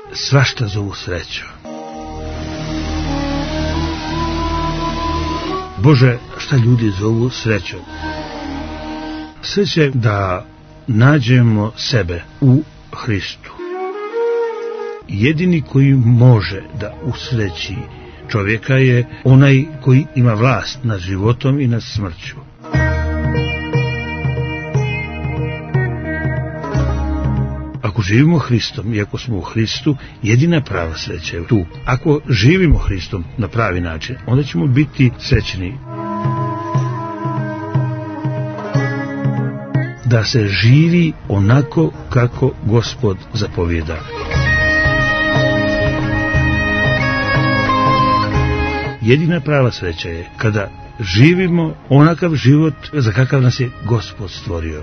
svašta zovu sreću. Bože, šta ljudi zovu srećom? Sreće da nađemo sebe u Hristu. Jedini koji može da usreći čovjeka je onaj koji ima vlast nad životom i nad smrću. Ako živimo Hristom i ako smo u Hristu, jedina prava sreća je tu. Ako živimo Hristom na pravi način, onda ćemo biti srećni. Da se živi onako kako Gospod zapovjeda. Jedina prava sreća je kada živimo onakav život za kakav nas je Gospod stvorio.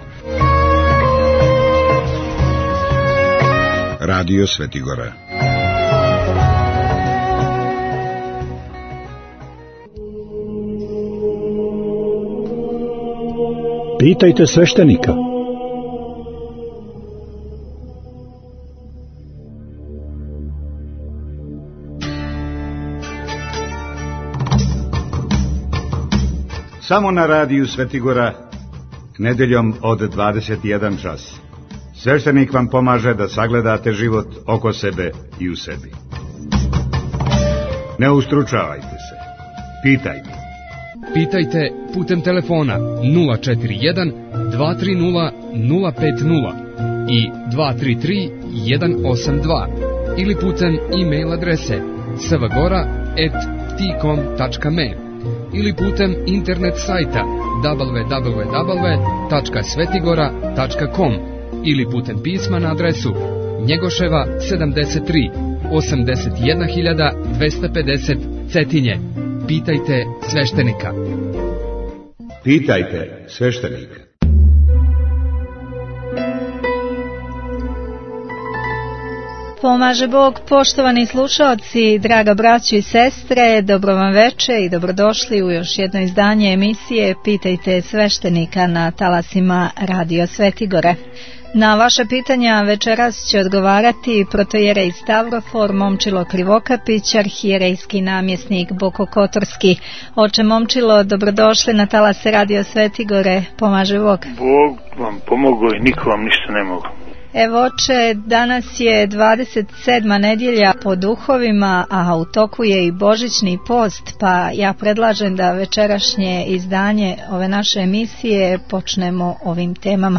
Radio Svetigora. Pitajte sveštenika. Samo na radiju Svetigora, nedeljom od 21 čas. Sveštenik vam pomaže da sagledate život oko sebe i u sebi. Ne ustručavajte se. Pitajte. Pitajte putem telefona 041 230 050 i 233 182 ili putem e-mail adrese svagora@tcom.me ili putem internet sajta www.svetigora.com ili putem pisma na adresu Njegoševa 73 81250 Cetinje. Pitajte sveštenika. Pitajte sveštenika. Pomaže Bog, poštovani slušaoci, draga braćo i sestre, dobro vam veče i dobrodošli u još jedno izdanje emisije Pitajte sveštenika na talasima Radio Svetigore. Na vaše pitanja večeras će odgovarati protojerej Stavrofor Momčilo Krivokapić, arhijerejski namjesnik Boko Kotorski. Oče Momčilo, dobrodošli na talase Radio Svetigore, pomaže Bog. Bog vam pomogao i niko vam ništa ne mogu. Evo oče, danas je 27. nedjelja po duhovima, a u toku je i božićni post, pa ja predlažem da večerašnje izdanje ove naše emisije počnemo ovim temama.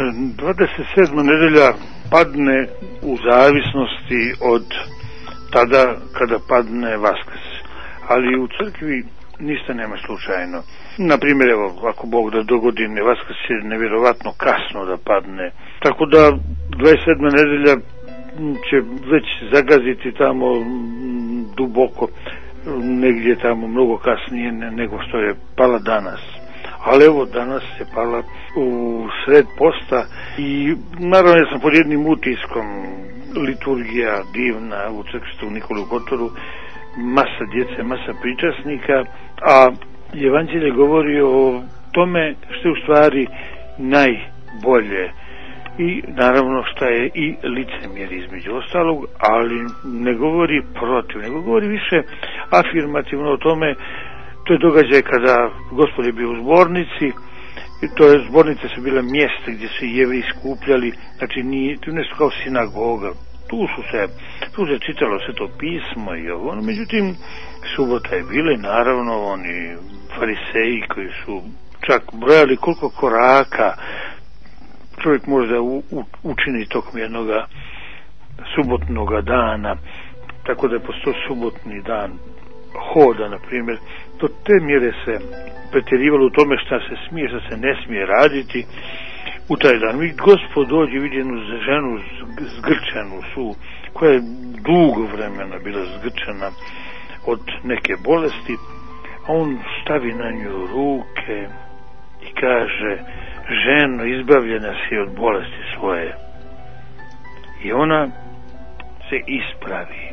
27. nedelja padne u zavisnosti od tada kada padne Vaskrs, ali u crkvi ništa nema slučajno. Naprimjer, evo, ako Bog da dogodine, Vaskrs je nevjerovatno kasno da padne, tako da 27. nedelja će već zagaziti tamo duboko, negdje tamo mnogo kasnije nego što je pala danas. Ali evo, danas je pala u sred posta i naravno ja sam pod jednim utiskom, liturgija divna u crkvi Nikolu Kotoru, masa djece, masa pričasnika, a Evanđelje govori o tome što je u stvari najbolje i naravno što je i licemjer između ostalog, ali ne govori protiv, nego govori više afirmativno o tome. To je događaj kada Gospod je bio u zbornici, i to je, zbornice su bile mjesta gdje se Jevreji skupljali, znači nije, tu nešto kao sinagoga, tu se čitalo sve to pismo i ovo, međutim subota je bila i naravno oni fariseji koji su čak brojali koliko koraka čovjek može učini tokom jednog subotnog dana, tako da je posto subotni dan hoda, na primjer, do te mjere se pretjerivalo u tome šta se smije, šta se ne smije raditi u taj dan. Mi Gospod dođe, vidi jednu ženu zgrčenu su, koja je dugo vremena bila zgrčena od neke bolesti, a on stavi na nju ruke i kaže: ženo, izbavljena si od bolesti svoje. I ona se ispravi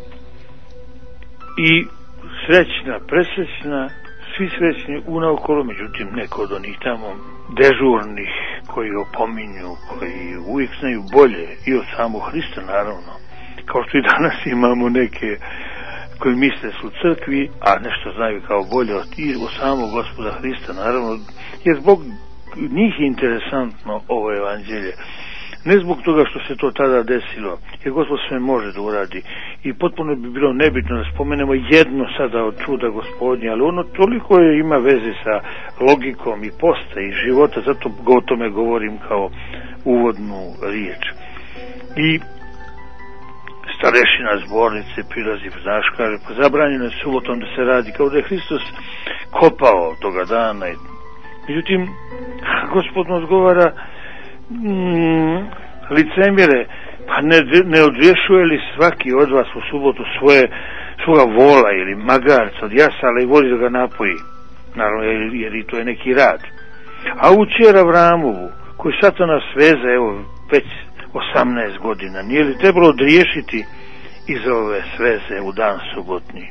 i srećna, presrećna, svi srećni unaokolo, međutim neko od onih tamo dežurnih koji opominju, koji uvijek znaju bolje i od samog Hrista naravno, kao što i danas imamo neke koji misle su u crkvi, a nešto znaju kao bolje od samog Gospoda Hrista, naravno, jer zbog njih je interesantno ovo evanđelje. Ne zbog toga što se to tada desilo, jer Gospod sve može da uradi i potpuno bi bilo nebitno da spomenemo jedno sada od čuda Gospodnje, ali ono toliko ima veze sa logikom i posta i života, zato o tome govorim kao uvodnu riječ. I starešina zbornice prilazi, znaš, kaže, pa zabranjeno je subotom da se radi, kao da je Hristos kopao toga dana. Međutim, Gospod odgovara, licemjere, pa ne odriješuje li svaki od vas u subotu svoga vola ili magarca od jasala i voli da ga napoji, naravno, jer i to je neki rad. A u kćer Avramovu, koju Satana sveze, evo, već 18 godina, nije li trebalo odriješiti iz ove sveze u dan subotni?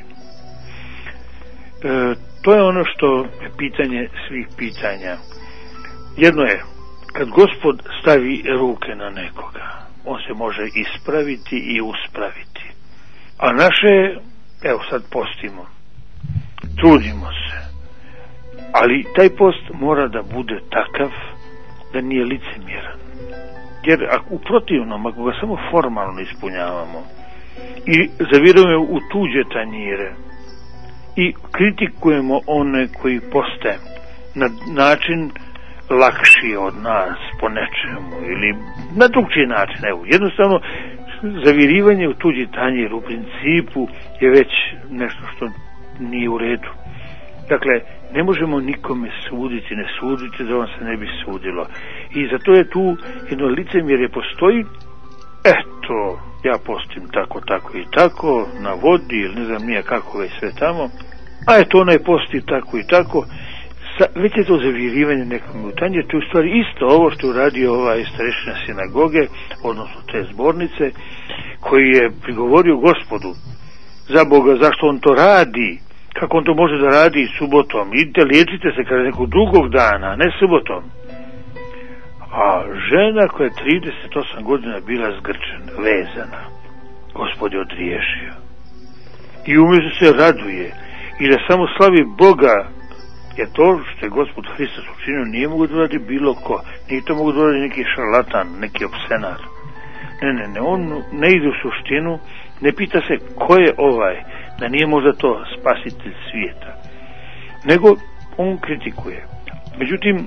To je ono što je pitanje svih pitanja. Jedno je, kad Gospod stavi ruke na nekoga, on se može ispraviti i uspraviti. A naše, evo sad postimo, trudimo se, ali taj post mora da bude takav da nije licemjeran. Jer u protivnom, ako ga samo formalno ispunjavamo i zavirujemo u tuđe tanjire i kritikujemo one koji poste na način lakši od nas po nečemu ili na drugčiji način, evo, jednostavno zavirivanje u tuđi tanjir u principu je već nešto što nije u redu. Dakle, ne možemo nikome suditi, ne suditi da on se ne bi sudilo. I zato je tu jedno licemjerje postoji, eto, ja postim tako, tako i tako, na vodi ili ne znam nije kako već sve tamo, a eto onaj posti tako i tako, već je to zavirivanje nekom u tanjir, to je u stvari isto ovo što je uradio ovaj starešina sinagoge, odnosno te zbornice, koji je prigovorio Gospodu, za Boga, zašto on to radi, kako on to može da radi subotom, idite liječite se kada nekog drugog dana, ne subotom. A žena koja je 38 godina bila zgrčena, vezana, Gospod je odriješio. I umjesto se raduje i da samo slavi Boga, jer to što je Gospod Hristos učinio nije mogu da radi bilo ko, nije to mogu da radi neki šarlatan, neki opsenar. Ne, on ne ide u suštinu, ne pita se ko je ovaj, da nije možda to spasitelj svijeta, nego on kritikuje. Međutim,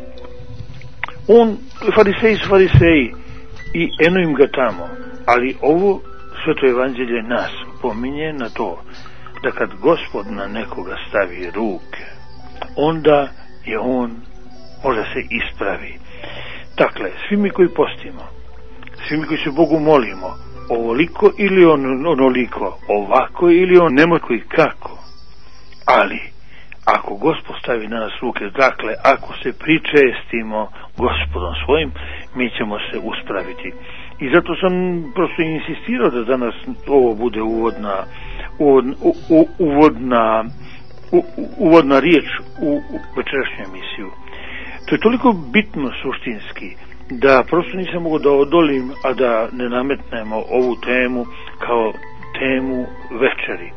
fariseji su fariseji i eno im ga tamo, ali ovo sveto evanđelje nas pominje na to da kad Gospod na nekoga stavi ruke, onda je on može se ispravi. Dakle, svi mi koji postimo, svi mi koji se Bogu molimo, ovoliko ili onoliko, ovako ili onako i kako, ali ako Gospod stavi na nas ruke, dakle, ako se pričestimo Gospodom svojim, mi ćemo se uspraviti. I zato sam prosto insistirao da danas ovo bude uvodna riječ u večerašnju emisiju. To je toliko bitno suštinski da prosto nisam mogao da odolim, a da ne nametnemo ovu temu kao temu večeri.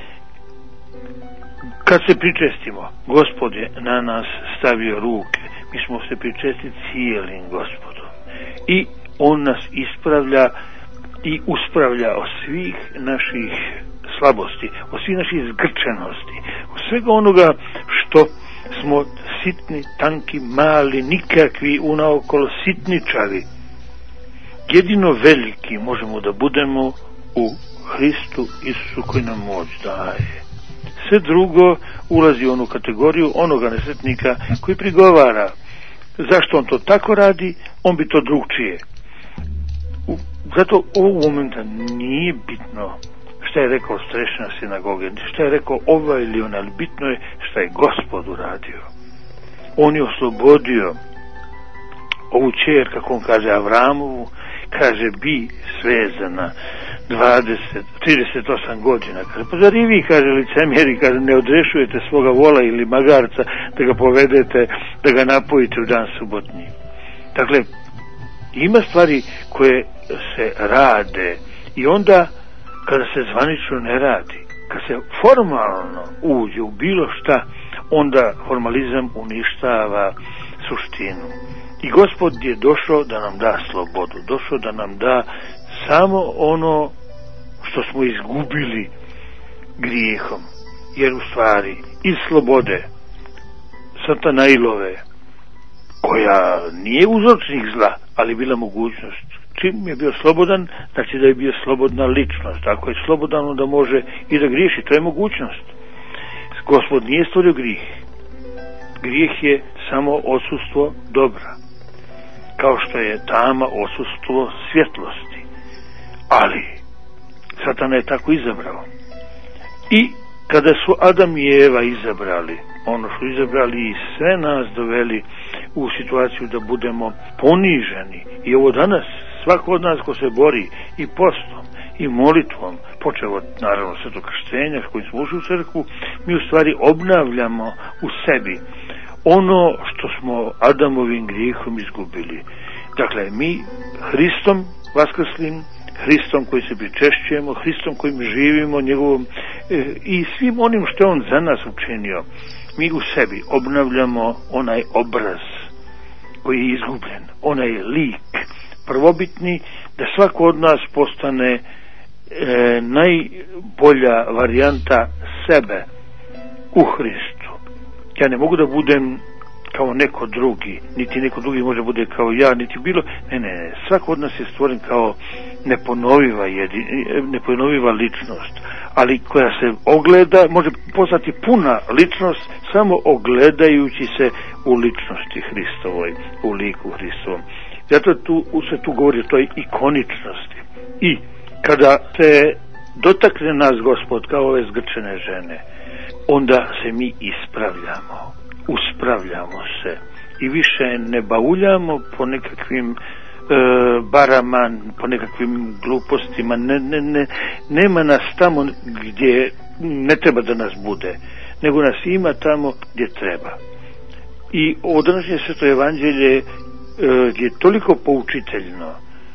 Kad se pričestimo, Gospod je na nas stavio ruke, mi smo se pričestili cijelim Gospodom i on nas ispravlja i uspravlja od svih naših slabosti, od svih naših zgrčenosti, od svega onoga što smo sitni, tanki, mali, nikakvi, unaokolo sitničavi. Jedino veliki možemo da budemo u Hristu Isusu koji nam moć daje. Sve drugo ulazi u onu kategoriju onoga nesretnika koji prigovara zašto on to tako radi, on bi to drugčije. Zato ovog momenta nije bitno šta je rekao starešina sinagoge, šta je rekao ovaj ili ona, ali bitno je šta je Gospod uradio. On je oslobodio ovu kćer, kako on kaže Avramovu, kaže bi svezana 38 godina. Kaže, pa zar i vi, kaže licemjeri, kaže, ne odrešujete svoga vola ili magarca da ga povedete, da ga napojite u dan subotnji. Dakle, ima stvari koje se rade I onda, kada se zvanično ne radi, kad se formalno uđe u bilo šta, onda formalizam uništava suštinu. I Gospod je došao da nam da slobodu, došao da nam da samo ono što smo izgubili grijehom. Jer u stvari iz slobode Satanailove, koja nije uzročnik zla, ali bila mogućnost. Čim je bio slobodan, znači da je bio slobodna ličnost. Ako je slobodan, onda može i da griješi. To je mogućnost. Gospod nije stvorio grijeh. Grijeh je samo odsustvo dobra. Kao što je tama odsustvo svjetlosti. Ali Satana je tako izabrao. I kada su Adam i Eva izabrali ono što izabrali i sve nas doveli u situaciju da budemo poniženi. I ovo danas svako od nas ko se bori i postom i molitvom, počeo od naravno svetog krštenja s kojim smo ušli u crkvu, mi u stvari obnavljamo u sebi ono što smo Adamovim grijehom izgubili. Dakle, mi Hristom vaskrslim, Hristom koji se pričešćujemo, Hristom kojim živimo, njegovom i svim onim što je on za nas učinio, mi u sebi obnavljamo onaj obraz koji je izgubljen, onaj lik prvobitni, da svako od nas postane najbolja varijanta sebe u Hristu. Ja ne mogu da budem kao neko drugi, niti neko drugi može bude kao ja, niti bilo, ne, svako od nas je stvoren kao neponoviva ličnost, ali koja se ogleda, može postati puna ličnost samo ogledajući se u ličnosti Hristovoj, u liku Hristovom. Zato se tu govori o toj ikoničnosti. I kada se dotakne nas Gospod kao ove zgrčene žene, onda se mi ispravljamo, uspravljamo se i više ne bauljamo po nekakvim barama, po nekakvim glupostima, nema nas tamo gdje ne treba da nas bude, nego nas ima tamo gdje treba. I ovo današnje sveto evanđelje je toliko poučiteljno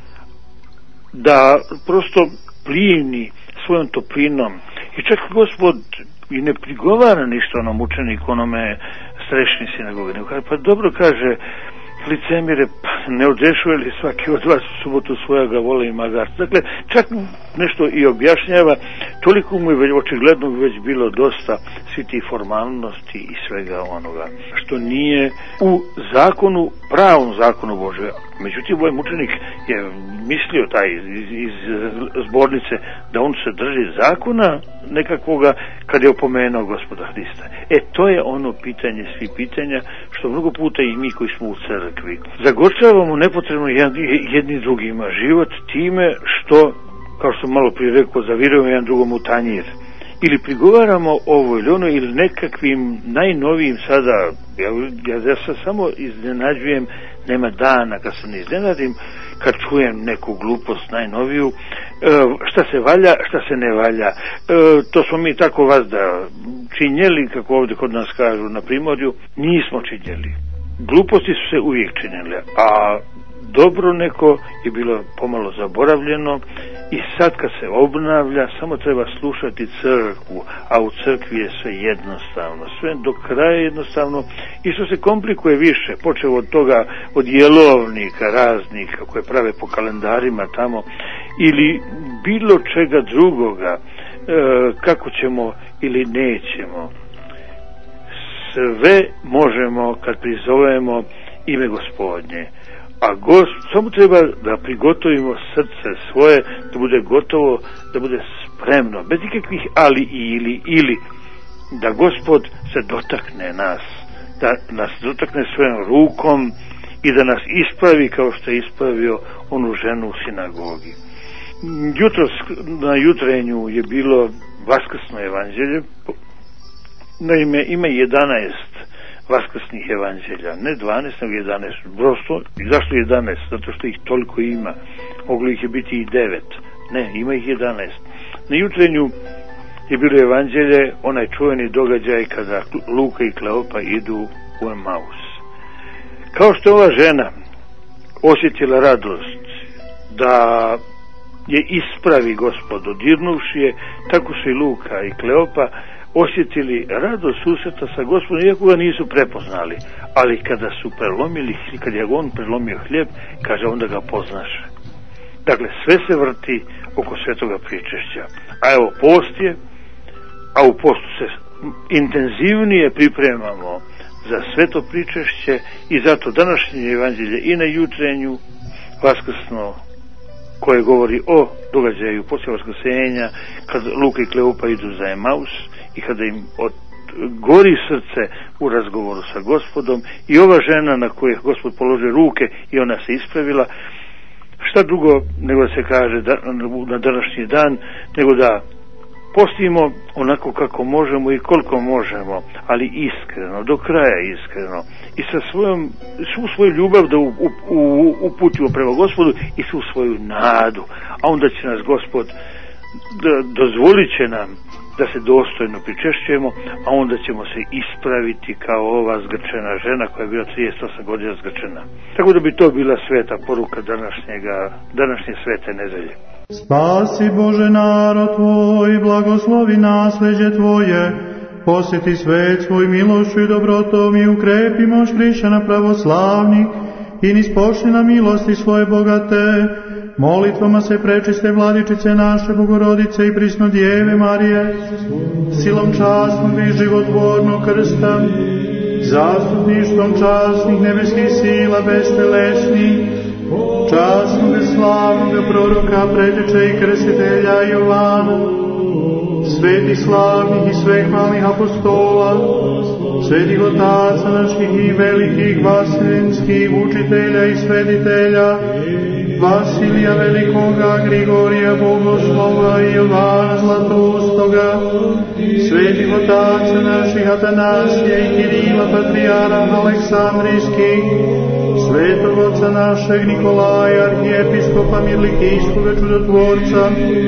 da prosto plijeni svojom toplinom i čak Gospod i ne prigovara ništa onom učeniku, onome starešini sinagoge, nego kaže, pa dobro, kaže, licemire, pa ne odrešuje li svaki od vas u subotu svojaga vola i magarca. Dakle, čak nešto i objašnjava, toliko mu je očigledno već bilo dosta svi ti formalnosti i svega onoga što nije u zakonu, pravom zakonu Božje. Međutim, ovaj mučenik je mislio taj iz zbornice da on se drži zakona nekakvoga kad je opomenuo Gospoda Hrista. To je ono pitanje svi pitanja što mnogo puta i mi koji smo u crkvi zagorčavamo nepotrebno jedni drugima život time što, kao što malo prije rekao, zavirujemo jedan drugom u tanjir. Ili prigovaramo ovo ili ono, ili nekakvim najnovijim sada, ja se samo iznenađujem, nema dana kad se ne iznenadim, kad čujem neku glupost najnoviju, šta se valja, šta se ne valja. To smo mi tako vazda činjeli, kako ovdje kod nas kažu na Primorju, nismo činjeli. Gluposti su se uvijek činile, a dobro neko je bilo pomalo zaboravljeno i sad kad se obnavlja samo treba slušati crkvu, a u crkvi je sve jednostavno, sve do kraja jednostavno i što se komplikuje više, počeo od toga, od jelovnika raznih koje prave po kalendarima tamo ili bilo čega drugoga, kako ćemo ili nećemo. Sve možemo kad prizovemo ime Gospodnje, a samo treba da prigotovimo srce svoje, da bude gotovo, da bude spremno, bez ikakvih ali i ili, da Gospod se dotakne nas, da nas dotakne svojom rukom i da nas ispravi kao što je ispravio onu ženu u sinagogi. Jutros na jutrenju je bilo vaskrsno evanđelje. Naime, ima 11 vaskrsnih evanđelja, ne 12, nego 11. Prosto, zašto 11? Zato što ih toliko ima. Moglo ih je biti i 9. Ne, ima ih 11. Na jutrenju je bilo evanđelje, onaj čuveni događaj kada Luka i Kleopa idu u Emaus. Kao što ova žena osjetila radost da je ispravi Gospod dodirnuvši je, tako su i Luka i Kleopa osjetili radost susreta sa Gospodom, iako ga nisu prepoznali. Ali kada su prelomili, kad je on prelomio hljeb, kaže, onda ga poznaše. Dakle, sve se vrti oko svetoga pričešća. A evo, post je, a u postu se intenzivnije pripremamo za sveto pričešće i zato današnje evanđelje i na jutrenju vaskrsno, koje govori o događaju poslije vaskrsenja, kad Luka i Kleopa idu za Emaus i kada im gori srce u razgovoru sa Gospodom, i ova žena na koju je Gospod položio ruke i ona se ispravila, šta drugo nego da se kaže na današnji dan, nego da postimo onako kako možemo i koliko možemo, ali iskreno, do kraja iskreno, i sa svu svoju ljubav da uputimo prema Gospodu i svu svoju nadu, a onda će nas Gospod dozvolit će nam da se dostojno pričešćujemo, a onda ćemo se ispraviti kao ova zgrčena žena koja je bila 38 godina zgrčena. Tako da bi to bila sveta poruka današnje svete nedelje. Spasi Bože narod Tvoj, blagoslovi nasleđe Tvoje, posjeti svet svoj milošću i dobrotom i ukrepi moć hrišćana pravoslavnih i nispošli na milosti svoje bogate. Molitvama se prečiste Vladičice naše Bogorodice i prisno Djeve Marije, silom časnog i životvornog krsta, zastupništvom časnih nebeskih sila bestelesnih, časnog i slavnog proroka, preteča i krstitelja Jovana, svetih slavnih i svehvalnih apostola, svetih otaca naših i velikih vaseljenskih učitelja i svetitelja, Vasilija Velikoga, Grigorija Bogoslova i Jovana Zlatoustoga, svetih otaca naših Atanasija i Kirila Patrijara Aleksandrijskih, svetog oca našeg Nikolaja, arhijepiskopa Mirlikijskoga čudotvorca,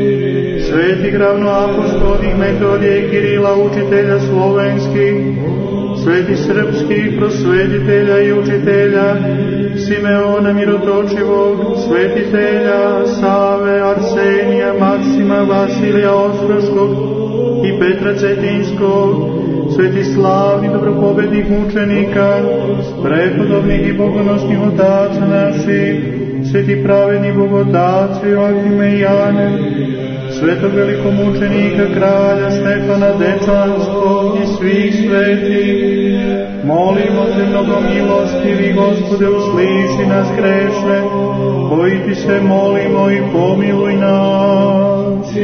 svetih ravnoapostolnih Metodija i Kirila, učitelja slovenskih, svetih srpskih prosvetitelja i učitelja, Simeona Mirotočivog, svetitelja Save, Arsenija, Maksima, Vasilija Ostroškog i Petra Cetinskog, svetih slavnih dobropobednih mučenika, prepodobnih i bogonosnih otaca naših, svetih pravednih bogotaca Joakime i Jane, svetog velikomučenika kralja Štefana Dečanskog i svih svetih. Molimo te, mnogo milostivi Gospode, usliši nas grešne, koji ti se molimo, i pomiluj nas.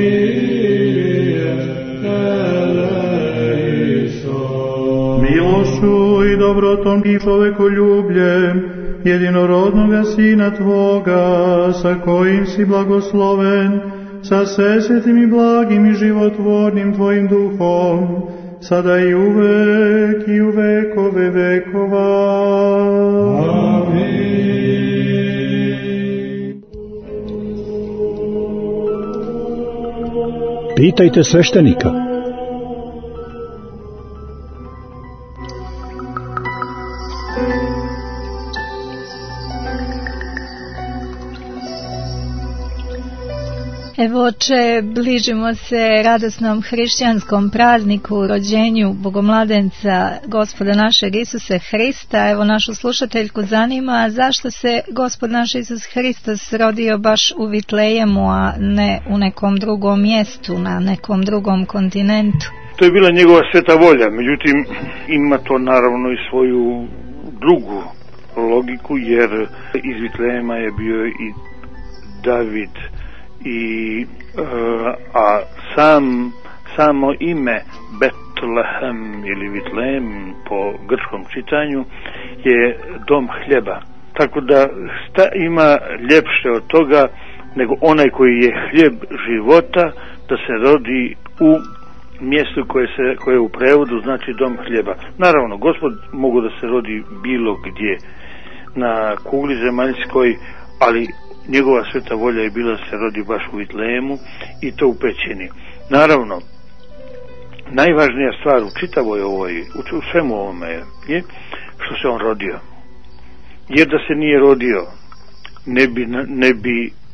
Milošću i dobrotom i čovekoljubljem jedinorodnoga Sina Tvoga, sa kojim si blagosloven, sa svesvetim i blagim i životvornim Tvojim duhom, sada i uvek i u vekove vekova. Amin. Pitajte sveštenika. Evo, oče, bližimo se radosnom hrišćanskom prazniku, rođenju Bogomladenca Gospoda našeg Isuse Hrista. Evo, našu slušateljku zanima zašto se Gospod naš Isus Hristos rodio baš u Vitlejemu, a ne u nekom drugom mjestu, na nekom drugom kontinentu. To je bila njegova sveta volja, međutim ima to naravno i svoju drugu logiku, jer iz Vitlejema je bio i David, a samo ime Betlehem ili Vitlejem po grčkom čitanju je dom hljeba. Tako da šta ima ljepše od toga nego onaj koji je hljeb života, da se rodi u mjestu koje u prevodu znači dom hljeba. Naravno, Gospod mogu da se rodi bilo gdje na kugli zemaljskoj, ali njegova sveta volja je bila da se rodi baš u Vitlejemu, i to u pećini. Naravno, najvažnija stvar u čitavoj ovoj, u svemu ovome je što se on rodio. Jer da se nije rodio, ne bi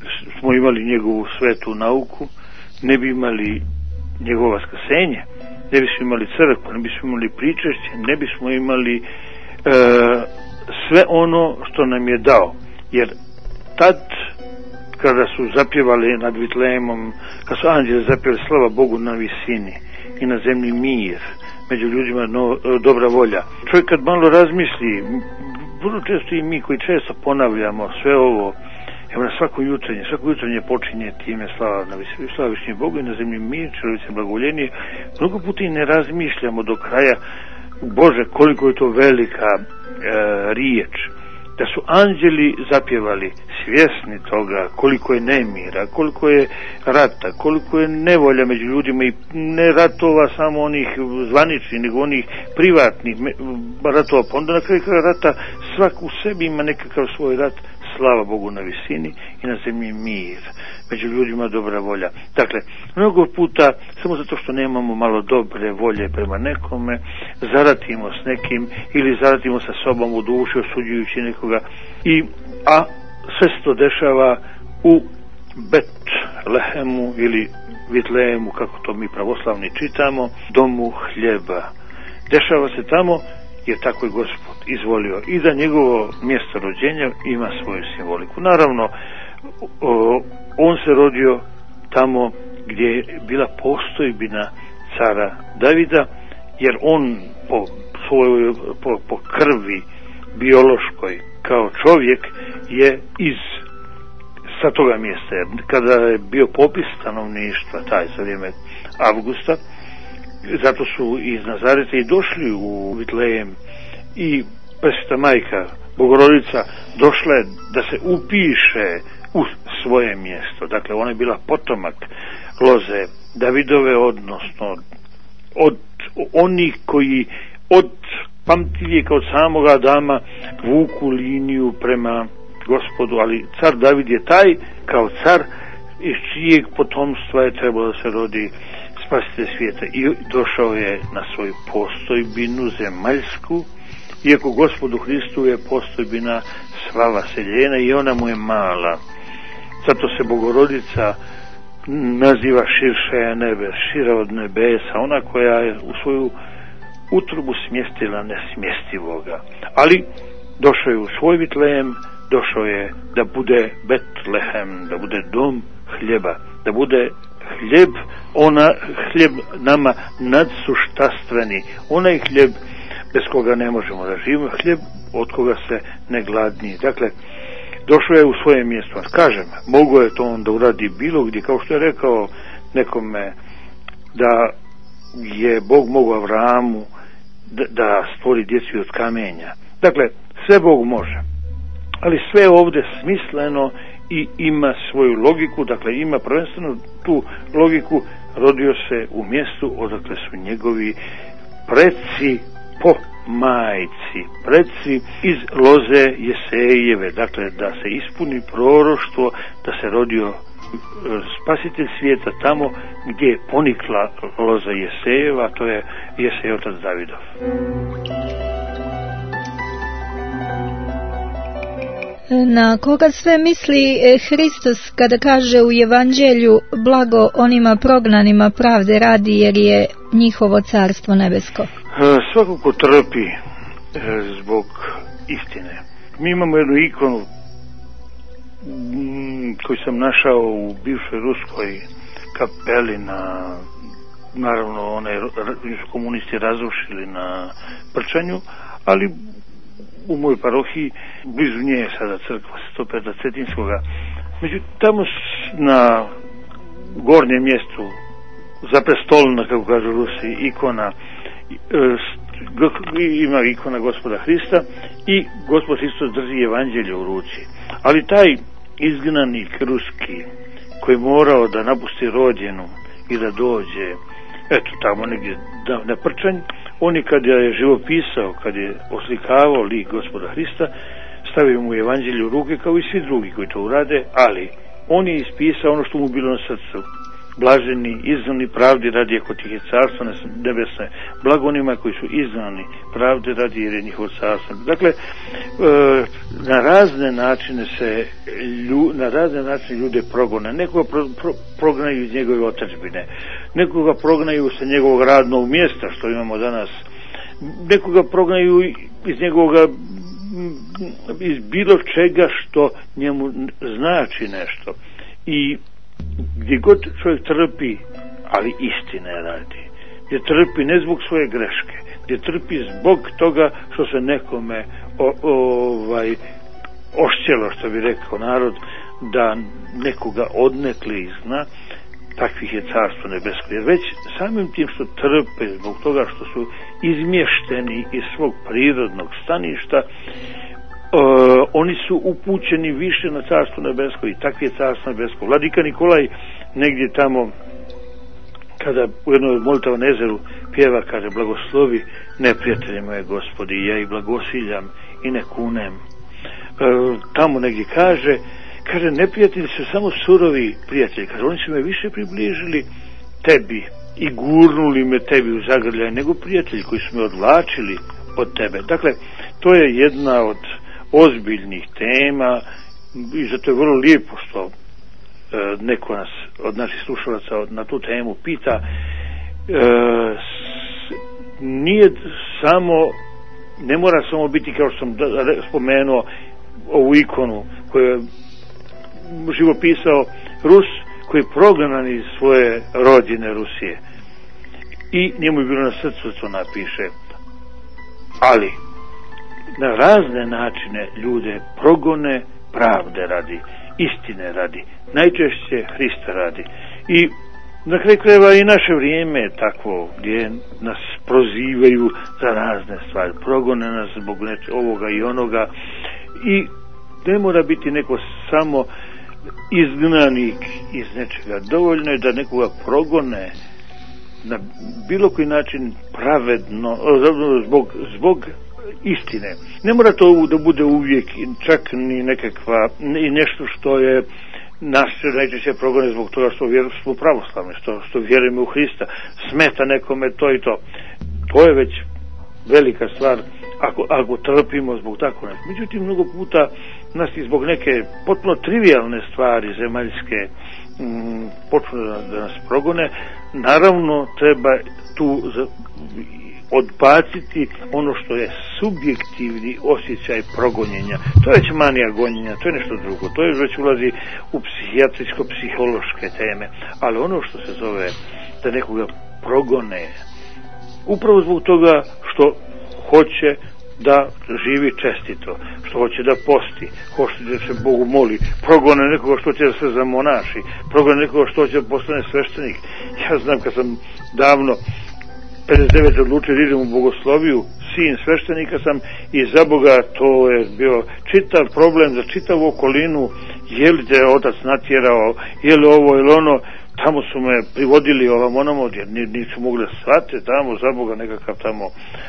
smo imali njegovu svetu nauku, ne bi imali njegovo vaskrsenje, ne bismo imali crkvu, ne bismo imali pričešće, ne bismo imali sve ono što nam je dao. Jer tad, kada su zapjevali nad Vitlejemom, kad su anđeli zapjevali slava Bogu na visini i na zemlji mir, među ljudima dobra volja. Čovjek kad malo razmisli, vrlo često i mi koji često ponavljamo sve ovo, evo na svako jutranje počinje time slava višnji Bogu i na zemlji mir, čelovice blagovoljenje. Mnogo puta i ne razmišljamo do kraja, Bože, koliko je to velika riječ. Da su anđeli zapjevali, svjesni toga koliko je nemira, koliko je rata, koliko je nevolja među ljudima, i ne ratova samo onih zvaničnih, nego onih privatnih ratova. Pa onda na kraju rata svak u sebi ima nekakav svoj rat. Slava Bogu na visini i na zemlji mir, među ljudima dobra volja. Dakle, mnogo puta samo zato što nemamo malo dobre volje prema nekome, zaratimo s nekim ili zaratimo sa sobom u duši osuđujući nekoga, a sve se to dešava u Betlehemu ili Vitlejemu, kako to mi pravoslavni čitamo, domu hljeba. Dešava se tamo jer tako je Gospod izvolio i da njegovo mjesto rođenja ima svoju simboliku. Naravno, on se rodio tamo gdje je bila postojbina cara Davida, jer on po krvi biološkoj kao čovjek je sa toga mjesta. Kada je bio popis stanovništva, taj za vrijeme Avgusta, zato su iz Nazareta i došli u Vitlejem, i Presveta majka Bogorodica došla je da se upiše u svoje mjesto. Dakle, ona je bila potomak loze Davidove, odnosno od onih koji od pamtivijeka, od samoga Adama vuku liniju prema Gospodu, ali car David je taj kao car iz čijeg potomstva je trebalo da se rodi spasitelj svijeta, i došao je na svoju postojbinu zemaljsku, iako Gospodu Hristu je postojbina sva vaseljena i ona mu je mala. Zato se Bogorodica naziva širša nebe, šira od nebesa, ona koja je u svoju utrubu smjestila nesmjestivoga. Ali došao je u svoj Vitlejem, došao je da bude Betlehem, da bude dom hljeba, da bude hljeb, hljeb nama nadsuštastveni, onaj hljeb bez koga ne možemo da živimo, hljeb od koga se ne gladni. Dakle, došao je u svoje mjesto. Kažem, mogo je to on da uradi bilo gdje, kao što je rekao nekome da je Bog mogao Avramu da stvori djecu od kamenja. Dakle, sve Bog može, ali sve ovdje smisleno i ima svoju logiku. Dakle, ima prvenstveno tu logiku, rodio se u mjestu odakle su njegovi preci po majci, preci iz loze Jesejeve, dakle da se ispuni proroštvo da se rodio spasitelj svijeta tamo gdje je ponikla loza Jesejeva, to je Jesej otac Davidov. Na koga sve misli Hristos kada kaže u Evanđelju blago onima prognanima pravde radi, jer je njihovo carstvo nebesko? Svako ko trpi zbog istine. Mi imamo jednu ikonu koju sam našao u bivšoj ruskoj kapeli, naravno one su komunisti razrušili na Prčanju, ali u mojoj parohiji blizu nje je sada crkva Svetog Petra Cetinskoga. Međutim, tamo na gornjem mjestu zaprestolna, kako kažu Rusi, ikona, ima ikona Gospoda Hrista i Gospod Hristos drži evanđelje u ruci. Ali taj izgnanik ruski koji morao da napusti rođenu i da dođe tamo negdje na Prčanj, on je kad je živopisao, kad je oslikavao lik Gospoda Hrista, stavio mu evanđelje u ruke kao i svi drugi koji to urade, ali on je ispisao ono što mu bilo na srcu blaženi, izgnani pravdi radi, ako tih je carstvo nebesne. Blago onima koji su izgnani pravdi radi, jer je njihovo carstvo. Dakle, na razne načine ljude progone. Nekoga prognaju iz njegove otadžbine, nekoga prognaju sa njegovog radnog mjesta, što imamo danas, nekoga prognaju iz njegovoga, iz bilo čega što njemu znači nešto. I gdje god čovjek trpi, ali istine radi, gdje trpi ne zbog svoje greške, gdje trpi zbog toga što se nekome ošćelo, što bi rekao narod, da nekoga odnekle izna, takvih je carstvo nebesko. Jer već samim tim što trpe zbog toga što su izmješteni iz svog prirodnog staništa, oni su upućeni više na carstvo nebesko, i takvi je carstvo nebesko. Vladika Nikolaj negdje tamo, kada u jednoj molitava na jezeru pjeva, kaže: blagoslovi neprijatelje moje Gospodi, ja ih blagosiljam i ne kunem. Tamo negdje kaže, neprijatelji su samo surovi prijatelji, kaže, oni su me više približili tebi i gurnuli me tebi u zagrljaj nego prijatelji koji su me odvlačili od tebe. Dakle, to je jedna od ozbiljnih tema i zato je vrlo lijepo što neko nas od naših slušalaca na tu temu pita. Ne mora samo biti, kao što sam spomenuo, ovu ikonu koju je živopisao Rus, koji je prognan iz svoje rodine Rusije, i njemu je bilo na srcu da to napiše. Ali na razne načine ljude progone pravde radi, istine radi, najčešće Hrista radi. I na kraju krajeva i naše vrijeme je takvo, gdje nas prozivaju za razne stvari, progone nas zbog ovoga i onoga, i ne mora biti neko samo izgnanik iz nečega. Dovoljno je da nekoga progone na bilo koji način pravedno, zbog istine. Ne mora to da bude uvijek čak ni nekakva, i nešto što je nas najčešće progone zbog toga što smo pravoslavni, što vjerujemo u Hrista. Smeta nekome to i to. To je već velika stvar ako trpimo zbog tako nešto. Međutim, mnogo puta nas i zbog neke potpuno trivijalne stvari zemaljske počnu da nas progone. Naravno, treba tu odbaciti ono što je subjektivni osjećaj progonjenja. To je već manija gonjenja, to je nešto drugo, to je već ulazi u psihijatrijsko-psihološke teme. Ali ono što se zove da nekoga progone upravo zbog toga što hoće da živi čestito, što hoće da posti, hoće da se Bogu moli, progone nekoga što hoće da se zamonaši, progone nekoga što hoće da postane sveštenik. Ja znam, kad sam davno 59 odlučio da idem u bogosloviju, sin sveštenika sam, i za Boga to je bio čitav problem za čitavu okolinu, je li te otac natjerao, je li ovo ili ono. Tamo su me privodili onamo, jer nisu mogli shvatiti, tamo za Boga nekakav tamo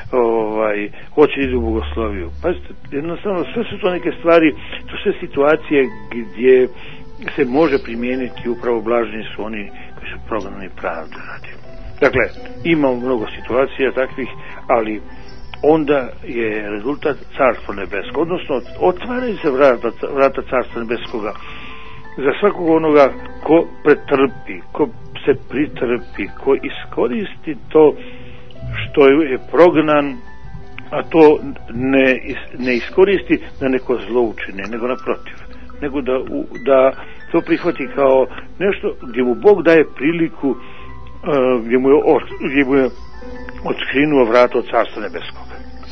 hoće idu u bogosloviju. Pazite, jednostavno sve su to neke stvari, to sve situacije gdje se može primijeniti upravo blaženi su oni koji su prognani pravde radi. Dakle, imamo mnogo situacija takvih, ali onda je rezultat carstvo nebesko, odnosno otvaraju se vrata carstva nebeskoga za svakog onoga ko pretrpi, ko se pritrpi, ko iskoristi to što je prognan, a to ne iskoristi da neko zlo učine, nego naprotiv, nego da to prihvati kao nešto gdje mu Bog daje priliku, gdje mu je otskrinuo vrata od carstva nebeskog.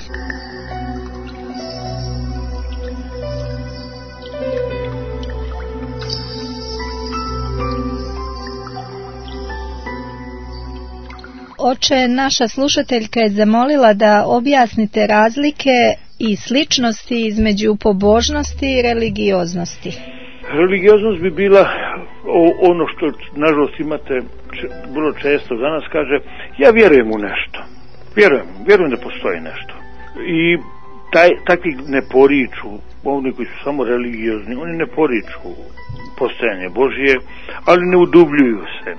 Oče, naša slušateljka je zamolila da objasnite razlike i sličnosti između pobožnosti i religioznosti. Religioznost bi bila ono što nažalost imate vrlo često danas, kaže: ja vjerujem u nešto, vjerujem da postoji nešto. I takvi ne poriču, oni koji su samo religiozni, oni ne poriču postojanje Božije, ali ne udubljuju se.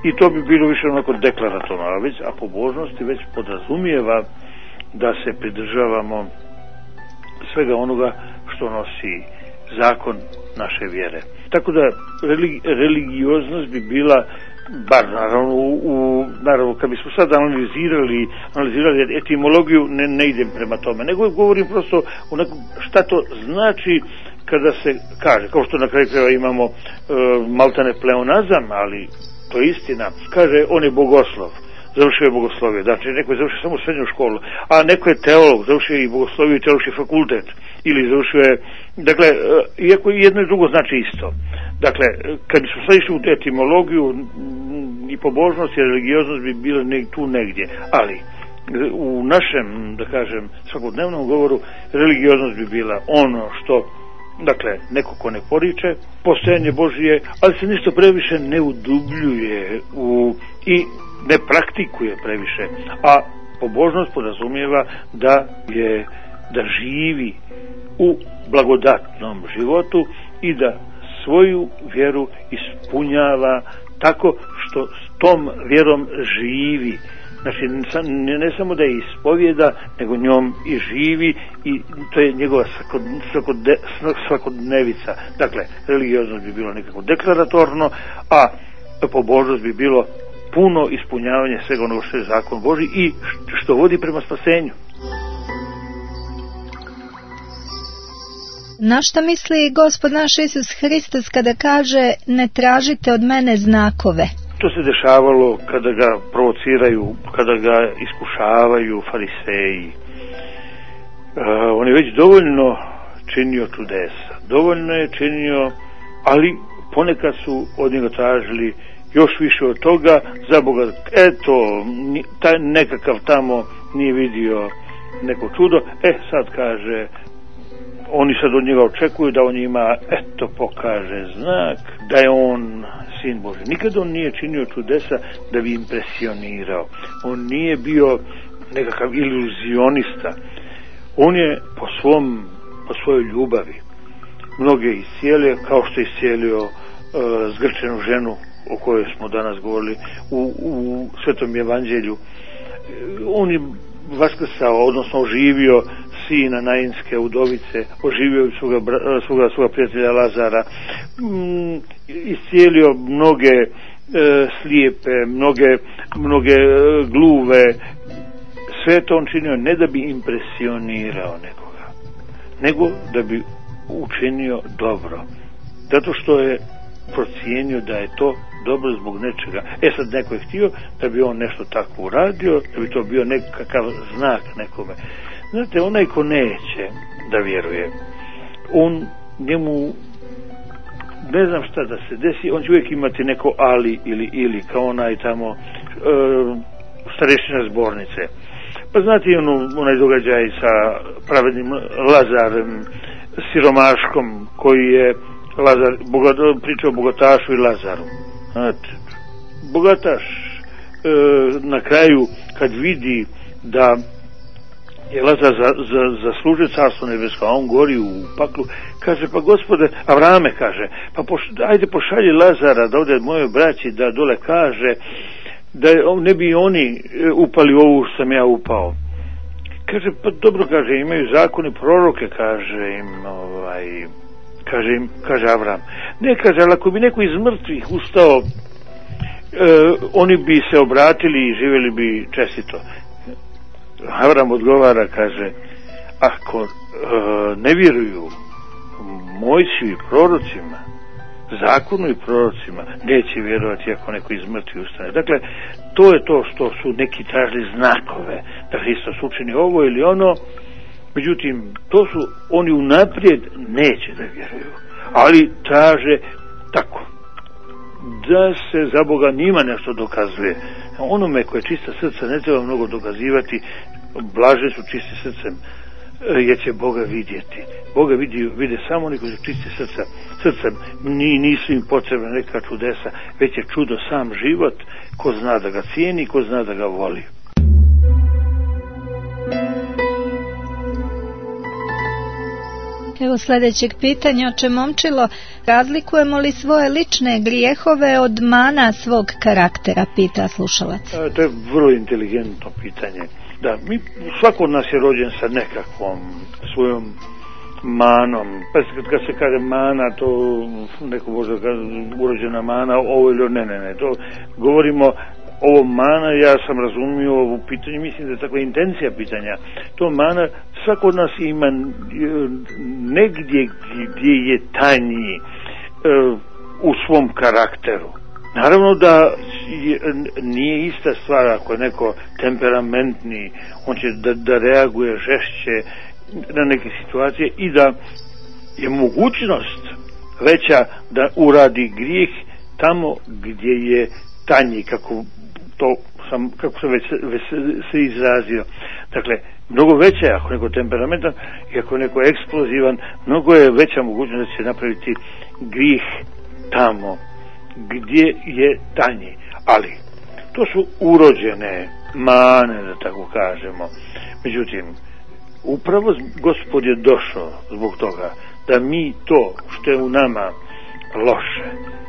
i to bi bilo više onako deklaratorno, a pobožnosti već podrazumijeva da se pridržavamo svega onoga što nosi zakon naše vjere. Tako da religioznost bi bila, bar naravno kad bismo sad analizirali etimologiju, ne idem prema tome, nego govorim prosto o nekom, šta to znači kada se kaže, kao što na kraju krajeva imamo maltane pleonazam, ali to je istina, kaže on je bogoslov, završio je bogoslovije, znači neko je završio samo srednju školu, a neko je teolog, završio i bogosloviju i teološki fakultet, ili završio je, dakle, iako jedno i drugo znači isto. Dakle, kad bismo sad išli u etimologiju, i pobožnost i religioznost bi bile tu negdje, ali u našem, da kažem, svakodnevnom govoru, religioznost bi bila ono što, dakle, neko ko ne poriče postojanje Božije, ali se ništa previše ne udubljuje i ne praktikuje previše, a pobožnost podrazumijeva da živi u blagodatnom životu i da svoju vjeru ispunjava tako što s tom vjerom živi. Znači, ne samo da je ispovijeda, nego njom i živi, i to je njegova svakodnevica. Dakle, religioznost bi bilo nekako deklaratorno, a pobožnost bi bilo puno ispunjavanje svega onoga što je zakon Božji i što vodi prema spasenju. Na šta misli Gospod naš Isus Hristos kada kaže ne tražite od mene znakove? To se dešavalo kada ga provociraju, kada ga iskušavaju fariseji. On je već dovoljno činio čudesa, dovoljno je činio, ali ponekad su od njega tražili još više od toga, za Boga, eto, taj nekakav tamo nije vidio neko čudo, sad kaže, oni sad od njega očekuju da on njima, eto, pokaže znak da je on sin Boži. Nikad on nije činio čudesa da bi impresionirao. On nije bio nekakav iluzionista. On je po svojoj ljubavi mnoge iscijelio, kao što je iscijelio zgrčenu ženu o kojoj smo danas govorili u Svetom evanđelju. On je vaskrsao, odnosno oživio sina Nainske udovice, oživio svoga prijatelja Lazara, iscijelio mnoge slijepe, mnoge gluve. Sve to on činio ne da bi impresionirao nekoga, nego da bi učinio dobro. Zato što je procijenio da je to dobro zbog nečega. Sad neko je htio da bi on nešto tako uradio, da bi to bio nekakav znak nekome. Znate, onaj ko neće da vjeruje, on njemu ne znam šta da se desi, on će uvijek imati neko ali ili kao onaj tamo starešina zbornice. Pa znate onaj događaj sa pravednim Lazarem, siromaškom, koji je pričao o bogatašu i Lazaru. Znate, bogataš na kraju kad vidi da je Lazar zaslužio carstvo nebesko, a on gori u paklu, kaže, pa Gospode, Avrame kaže, pa ajde pošalji Lazara da ode mojoj braći da dole kaže da ne bi oni upali u ovu što sam ja upao. Kaže, pa dobro, kaže, imaju zakoni proroke, kaže Avram. Ne, kaže, ali ako bi neko iz mrtvih ustao, oni bi se obratili i živjeli bi čestito. Avram odgovara, kaže, ako ne vjeruju Mojsiju i prorocima, zakonu i prorocima, neće vjerovati ako neko iz mrtvih ustane. Dakle, to je to što su neki tražili znakove, da Hristos učini ovo ili ono. Međutim, to su oni unaprijed neće da vjeruju, ali traže tako da se za Boga njima nešto dokazuje. Onome koje čista srca ne treba mnogo dokazivati, blaže su čisti srcem, jer će Boga vidjeti. Boga vide samo oni koji su čisti srcem, nisu im potrebna neka čudesa, već je čudo sam život, ko zna da ga cijeni, ko zna da ga voli. Evo sljedećeg pitanja, oče Momčilo, razlikujemo li svoje lične grijehove od mana svog karaktera, pita slušalac. To je vrlo inteligentno pitanje. Da, svako od nas je rođen sa nekakvom svojom manom. Pa kad se kaže mana, to neko može urođena mana, ovo ili ne, to govorimo ovo mana, ja sam razumio ovo pitanje, mislim da je takva intencija pitanja. To mana, svako od nas ima negdje gdje je tanji u svom karakteru. Naravno da nije ista stvar ako je neko temperamentni, on će da reaguje žešće na neke situacije i da je mogućnost veća da uradi grijeh tamo gdje je tanji, kako sam već se izrazio. Dakle, mnogo veća je ako neko temperamentan i ako neko eksplozivan, mnogo je veća mogućnost da će napraviti grijeh tamo gdje je tanji. Ali to su urođene mane, da tako kažemo. Međutim, upravo Gospod je došao zbog toga da mi to što je u nama loše,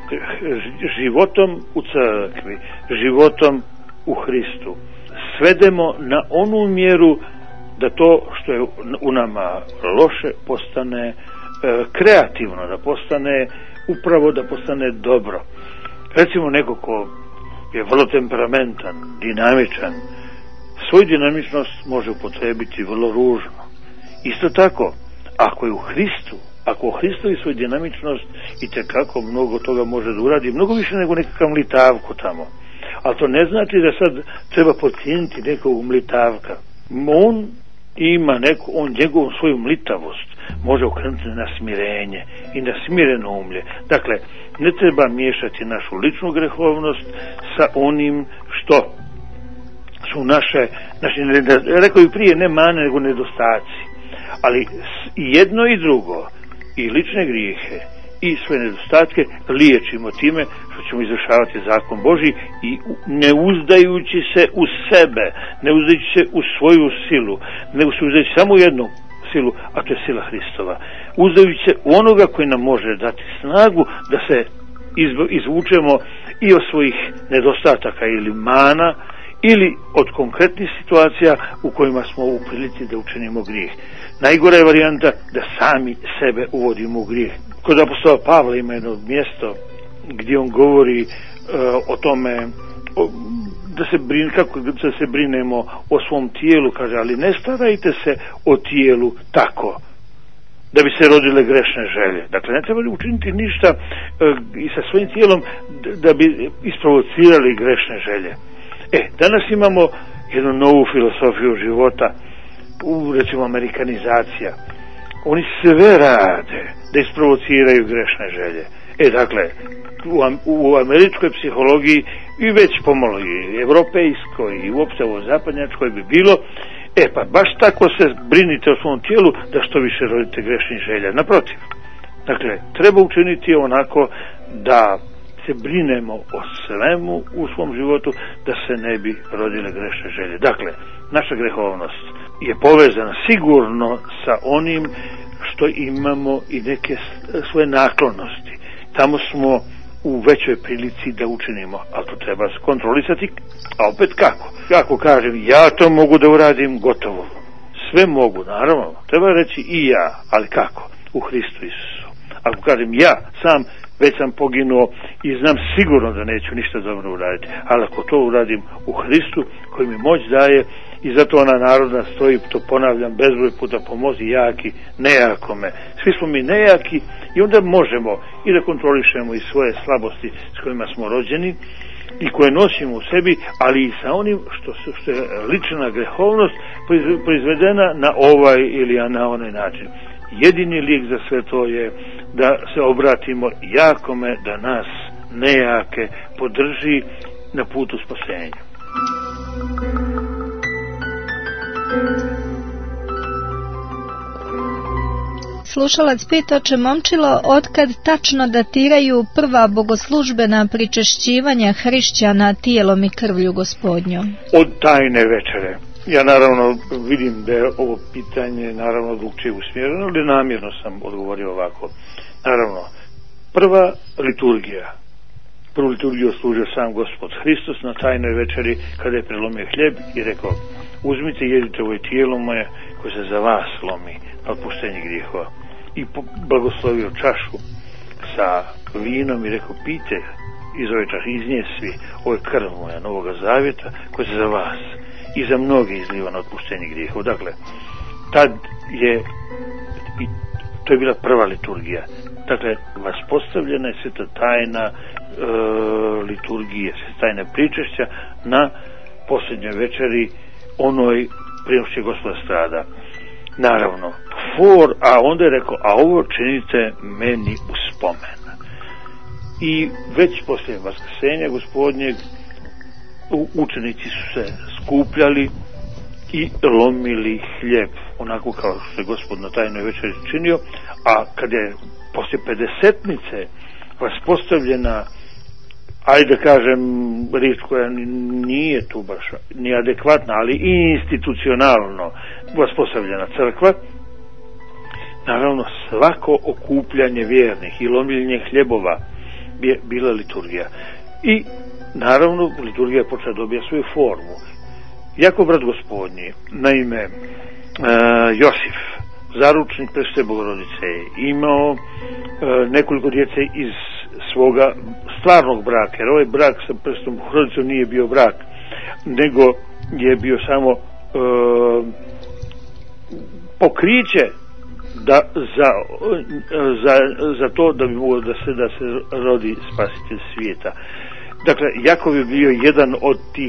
životom u crkvi, životom u Hristu, svedemo na onu mjeru da to što je u nama loše postane kreativno, da postane upravo da postane dobro. Recimo neko ko je vrlo temperamentan, dinamičan, svoju dinamičnost može upotrebiti vrlo ružno. Isto tako, ako je u Hristu, ako u Hristovi svoju dinamičnost itekako mnogo toga može da uradi, mnogo više nego nekakav mlitavko tamo. Ali to ne znači da sad treba podcijeniti nekog mlitavka. On ima njegovu svoju mlitavost može okrenuti na smirenje i na smireno umlje. Dakle, ne treba miješati našu ličnu grehovnost sa onim što su naše rekao i prije, ne mane nego nedostaci. Ali jedno i drugo, i lične grijehe i sve nedostatke liječimo time što ćemo izvršavati zakon Božji i ne uzdajući se u sebe, ne uzdajući se u svoju silu, nego se uzdajući samo jednu silu, a to je sila Hristova. Uzdajući se u onoga koji nam može dati snagu da se izvučemo i od svojih nedostataka ili mana ili od konkretnih situacija u kojima smo u prilici da učinimo grijeh. Najgora je varijanta da sami sebe uvodimo u grijeh. Kod apostola Pavla ima jedno mjesto gdje on govori o tome kako da se brinemo o svom tijelu, kaže, ali ne starajte se o tijelu tako da bi se rodile grešne želje. Dakle, ne treba učiniti ništa i sa svojim tijelom da bi isprovocirali grešne želje. Danas imamo jednu novu filosofiju života, recimo amerikanizacija. Oni sve rade da isprovociraju grešne želje. Dakle, u američkoj psihologiji i već pomalo i evropejskoj i uopšte u zapadnjačkoj bi bilo, pa baš tako se brinite o svom tijelu da što više rodite grešnih želja. Naprotiv. Dakle, treba učiniti onako da se brinemo o svemu u svom životu da se ne bi rodile grešne želje. Dakle, naša grehovnost je povezana sigurno sa onim što imamo i neke svoje naklonosti. Tamo smo u većoj prilici da učinimo, ali to treba kontrolisati, a opet kako? Kako kažem, ja to mogu da uradim, gotovo. Sve mogu, naravno, treba reći i ja, ali kako? U Hristu Isusu. Ako kažem ja sam, već sam poginuo i znam sigurno da neću ništa dobro uraditi, ali ako to uradim u Hristu koji mi moć daje, i zato ona narodna stoji, to ponavljam bezbroj puta, pomozi jaki nejakome. Svi smo mi nejaki i onda možemo i da kontrolišemo i svoje slabosti s kojima smo rođeni i koje nosimo u sebi, ali i sa onim što je lična grehovnost proizvedena na ovaj ili na onaj način. Jedini lijek za sve to je da se obratimo jakome, da nas nejake podrži na putu spasenja. Slušalac pita, oče Momčilo, otkad tačno datiraju prva bogoslužbena pričešćivanja hrišćana tijelom i krvlju Gospodnjom? Od tajne večere. Ja naravno vidim da je ovo pitanje naravno drugčije usmjereno, ali namjerno sam odgovorio ovako. Naravno, prva liturgija. Prvu liturgiju služio sam Gospod Hristos na tajnoj večeri kada je prelomio hljeb i rekao: uzmite i jedite, ovo je tijelo moje koje se za vas lomi na otpuštenje grijehova. I blagoslovio čašu sa vinom i rekao: pijte iz ove čaše, iz nje svi, ovo je krv moja novoga zavjeta koja se za vas i za mnoge izliva na otpuštenje grijehova. Dakle, tad je, to je bila prva liturgija. Dakle, vaspostavljena je sveta tajna liturgije, sveta tajna pričešća na posljednjoj večeri, onoj prije nego što je Gospod strada. Naravno, a onda je rekao: a ovo činite meni u spomen. I već poslije vaskrsenja Gospodnjeg učenici su se skupljali i lomili hljeb, onako kao što je Gospod na tajnoj večeri činio, a kad je poslije pedesetnice vaspostavljena, ajde da kažem riječ koja nije tu baš ni adekvatna, ali i institucionalno vaspostavljena crkva, naravno svako okupljanje vjernih i lomljenje hljebova je bila liturgija. I naravno liturgija je počela dobija svoju formu. Jako brat Gospodnji, naime Josif, zaručnik Presvete Bogorodice, imao nekoliko djece iz svoga stvarnog braka, jer ovaj brak sa Presvetom Bogorodicom nije bio brak, nego je bio samo pokriće za to da bi moglo da se rodi spasitelj svijeta. Dakle, Jakov je bio jedan od tih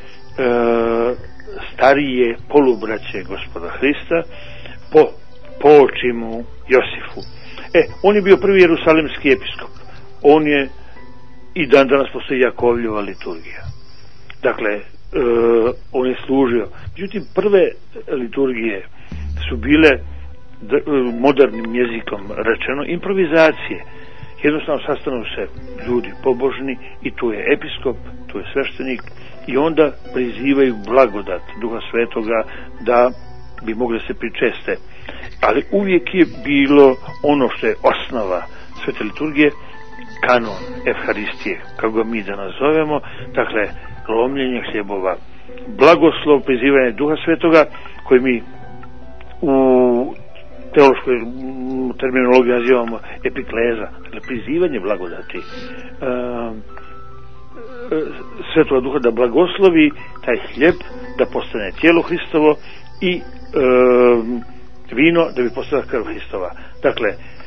starije polubraće Gospoda Hrista po očimu Josifu. On je bio prvi jerusalimski episkop. On je i dan danas postoji Jakovljeva liturgija. Dakle, on je služio. Međutim, prve liturgije su bile, modernim jezikom rečeno, improvizacije. Jednostavno sastanu se ljudi pobožni i tu je episkop, tu je sveštenik i onda prizivaju blagodat Duha Svetoga da bi mogli se pričeste. Ali uvijek je bilo ono što je osnova svete liturgije, kanon Evharistije, kako ga mi da nazovemo, dakle lomljenje hljebova, blagoslov, prizivanje Duha Svetoga, koji mi u teološkoj terminologiji nazivamo epikleza, dakle prizivanje blagodati Svetoga Duha da blagoslovi taj hljeb da postane tijelo Hristovo i vino da bi postala krv Hristova. Dakle,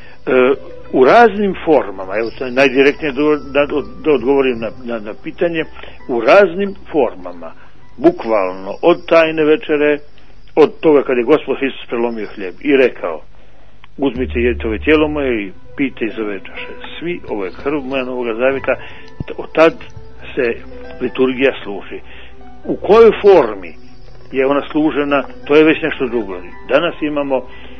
u raznim formama, evo to je najdirektnije da odgovorim na pitanje, u raznim formama, bukvalno od tajne večere, od toga kad je Gospod Hristos prelomio hljeb i rekao: uzmite i jedite ovo tijelo moje i pijte iz ove čaše svi, ovo je krv moja novoga zavjeta. Od tad se liturgija služi. U kojoj formi je ona služena, to je već nešto drugo. Danas imamo,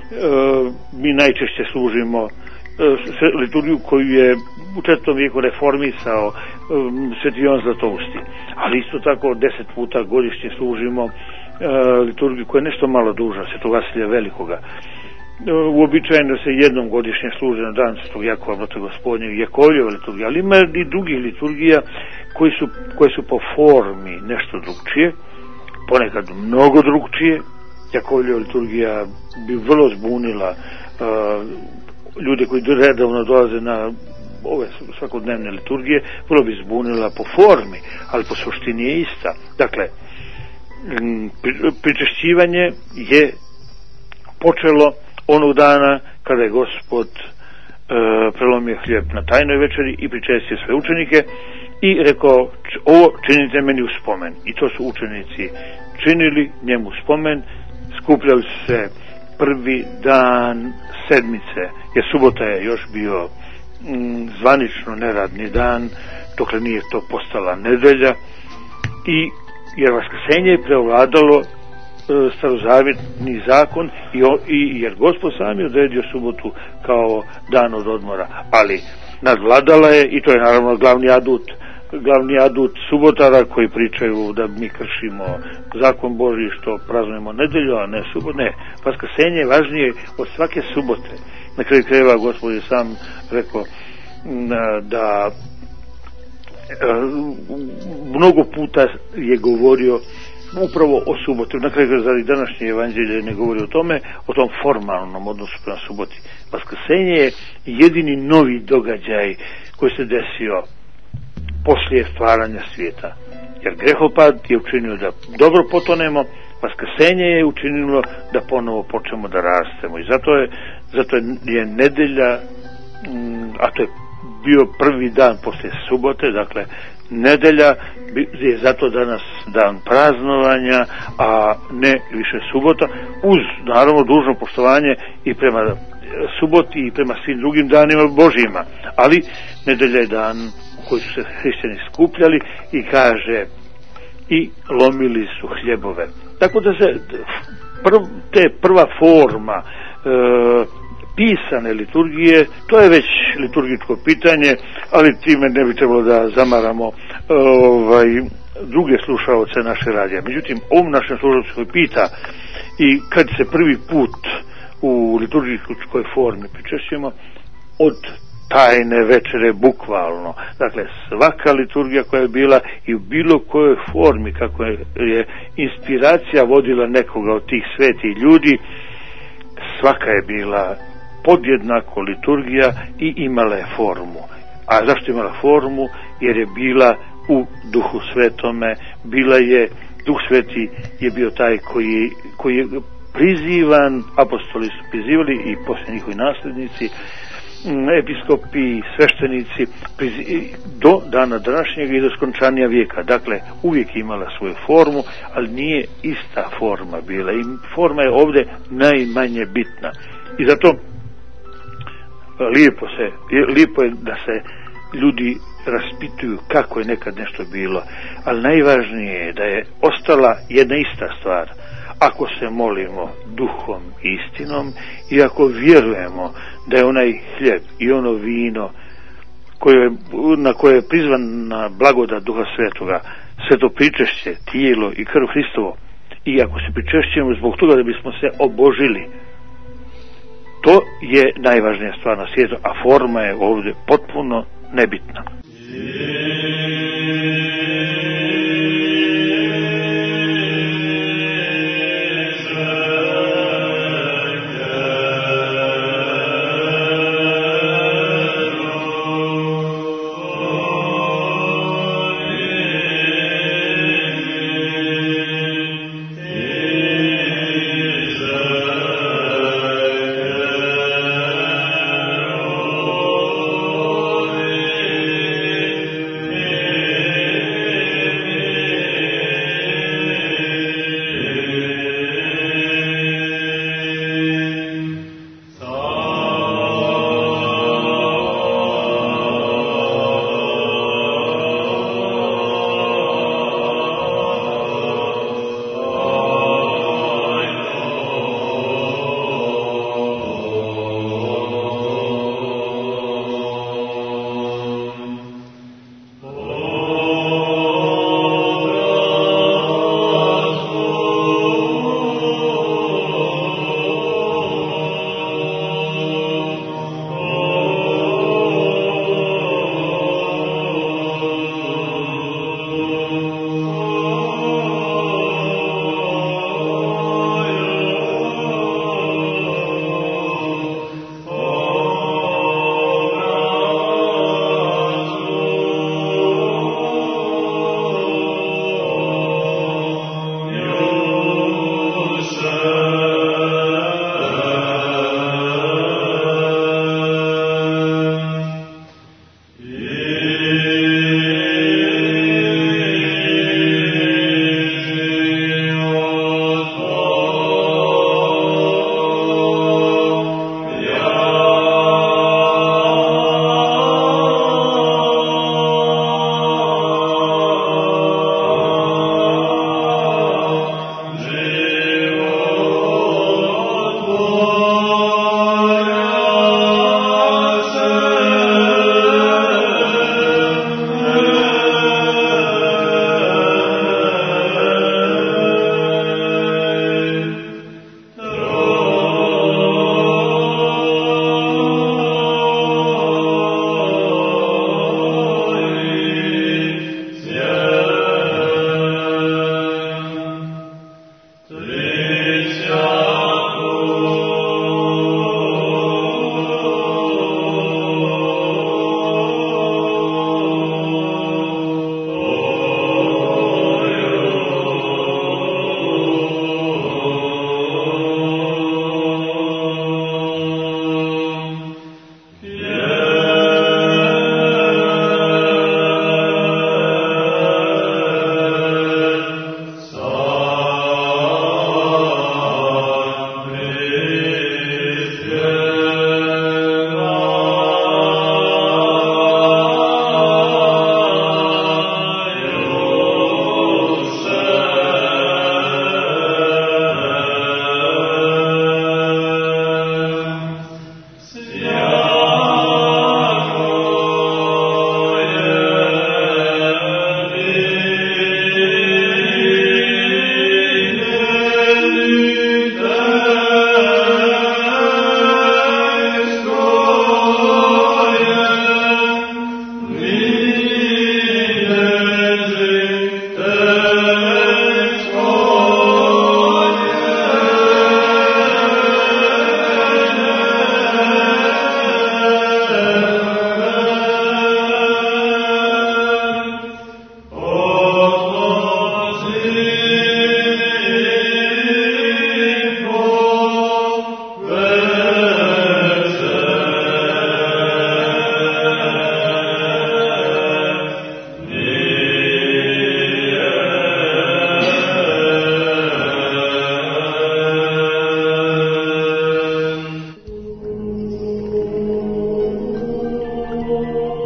mi najčešće služimo liturgiju koju je u 4. vijeku reformisao Sveti Jovan Zlatousti, ali isto tako 10 puta godišnje služimo liturgiju koja je nešto malo duža, Svetog Vasilija Velikoga. Uobičajeno se jednom godišnje služi na dan Svetog Jakova brata Gospodnjeg, Jakovljeva liturgija, ali ima i drugih liturgija koje su po formi nešto drugčije, ponekad mnogo drugčije. Jakovljeva liturgija bi vrlo zbunila ljude koji redovno dolaze na ove svakodnevne liturgije, vrlo bi zbunila po formi, ali po suštini je ista. Dakle, pričešćivanje je počelo onog dana kada je Gospod prelomio hljeb na tajnoj večeri i pričestio sve učenike i rekao: ovo činite meni u spomen. I to su učenici činili njemu spomen. Skupljali su se prvi dan sedmice, jer subota je još bio zvanično neradni dan, dokle nije to postala nedelja, i jer vaskrsenje je preovladalo starozavjetni zakon i jer Gospod sam je odredio subotu kao dan od odmora, ali nadvladala je, i to je naravno glavni adut glavni adut subotara koji pričaju da mi kršimo zakon Božji što praznujemo nedelju, a ne subot. Ne, vaskrsenje je važnije od svake subote. Na kraju krajeva Gospod je sam rekao da mnogo puta je govorio upravo o suboti. Na kraju krajeva današnje evanđelje ne govori o tome, o tom formalnom odnosu prema suboti. Vaskrsenje je jedini novi događaj koji se desio poslije stvaranja svijeta. Jer grehopad je učinio da dobro potonemo, vaskrsenje je učinilo da ponovo počnemo da rastemo. I zato je nedelja, a to je bio prvi dan poslije subote, dakle nedelja je zato danas dan praznovanja, a ne više subota, uz naravno dužno poštovanje i prema suboti i prema svim drugim danima Božjima. Ali nedelja je dan u koji su se hrišćani skupljali i kaže i lomili su hljebove. Tako da se prva forma pisane liturgije, to je već liturgičko pitanje, ali time ne bi trebalo da zamaramo druge slušaoce naše radija. Međutim, ovom našem slušaocu koji pita i kad se prvi put u liturgičkoj formi pričešćujemo, od tajne večere bukvalno. Dakle, svaka liturgija koja je bila i u bilo kojoj formi kako je inspiracija vodila nekoga od tih svetih ljudi, svaka je bila podjednako liturgija i imala je formu. A zašto imala formu? Jer je bila u Duhu Svetome, Duh Sveti je bio taj koji je prizivan, apostoli su prizivali i poslije njihovi nasljednici, episkopi, sveštenici, do dana današnjega i do skončanja vijeka. Dakle, uvijek je imala svoju formu, ali nije ista forma bila. I forma je ovdje najmanje bitna. I zato lijepo je da se ljudi raspituju kako je nekad nešto bilo, ali najvažnije je da je ostala jedna ista stvar. Ako se molimo duhom i istinom i ako vjerujemo da je onaj hljeb i ono vino na koje je prizvana blagodat Duha Svetoga, sveto pričešće, tijelo i krv Hristovo, i ako se pričešćujemo zbog toga da bismo se obožili, to je najvažnija stvar na svijetu, a forma je ovdje potpuno nebitna.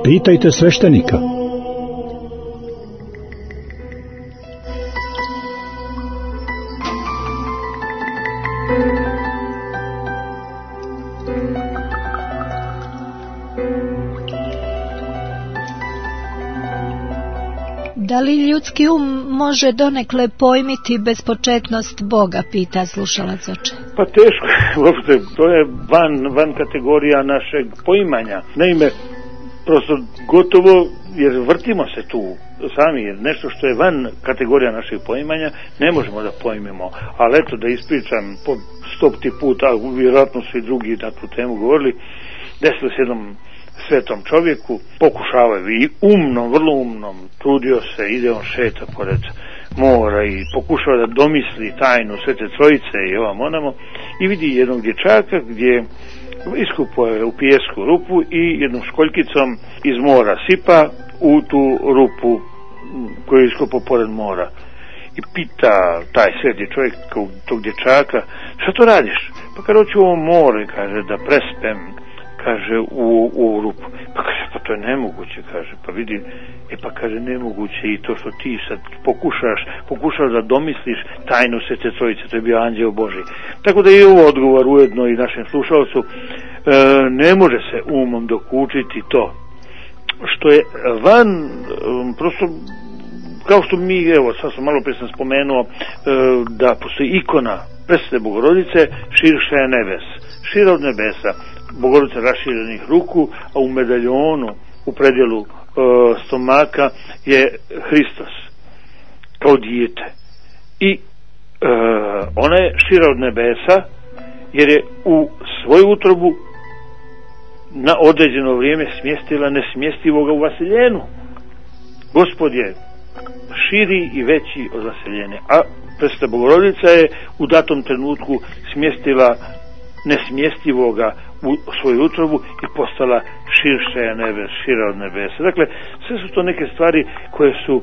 Pitajte sveštenika. Da li ljudski može donekle pojmiti bespočetnost Boga, pita slušalac oče. Pa teško, uopšte, to je van kategorija našeg poimanja. Naime, prosto gotovo, jer vrtimo se tu sami, jer nešto što je van kategorija našeg poimanja ne možemo da pojmimo. Ali eto, da ispričam po 100 puta, vjerojatno su i drugi na tu temu govorili, desilo se jednom svetom čovjeku, pokušavaju i umnom, vrlo umnom, trudio se, ide on šeta pored mora i pokušava da domisli tajnu Svete Trojice i ovam onamo i vidi jednog dječaka gdje iskupao je u pijesku rupu i jednom školjkicom iz mora sipa u tu rupu koju je iskupao pored mora. I pita taj sveti čovjek tog dječaka, šta to radiš? Pa kada hoću ovo more, kaže, da prespem, kaže, u rupu. Pa kaže, pa to je nemoguće, kaže, pa vidi, pa kaže, nemoguće i to što ti sad pokušaš da domisliš tajnu Svete Trojice, to je bio anđeo Božji. Tako da je ovo odgovor ujedno i našem slušalcu, ne može se umom dokučiti to što je van, prosto, kao što mi, evo, sad sam malo prije sam spomenuo da postoji ikona Presvete Bogorodice, širša je nebes, šira od nebesa, Bogorodica raširenih ruku, a u medaljonu, u predjelu stomaka je Hristos, kao dijete. I ona je šira od nebesa, jer je u svoju utrobu na određeno vrijeme smjestila nesmjestivoga u Vasiljenu. Gospod je širi i veći od Vasiljene, a Presveta Bogorodica je u datom trenutku smjestila nesmjestivoga u svoju utrobu i postala šira od nebesa. Dakle, sve su to neke stvari koje su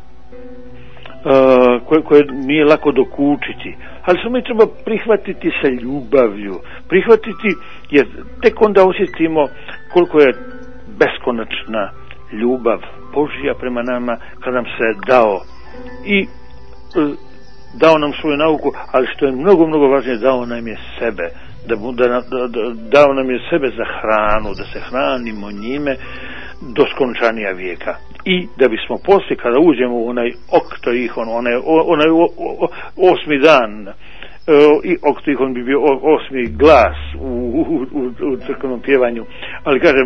koje nije lako dokučiti, ali samo i treba prihvatiti sa ljubavlju, prihvatiti, jer tek onda osjetimo koliko je beskonačna ljubav Božja prema nama kad nam se dao i dao nam svoju nauku, ali što je mnogo, mnogo važnije, dao nam je sebe, dao nam je sebe za hranu, da se hranimo njime do skončanija vijeka. I da bismo poslije, kada uđemo u onaj oktoihon, onaj 8. dan, i oktoihon bi bio 8. glas u crkvenom pjevanju, ali kažem,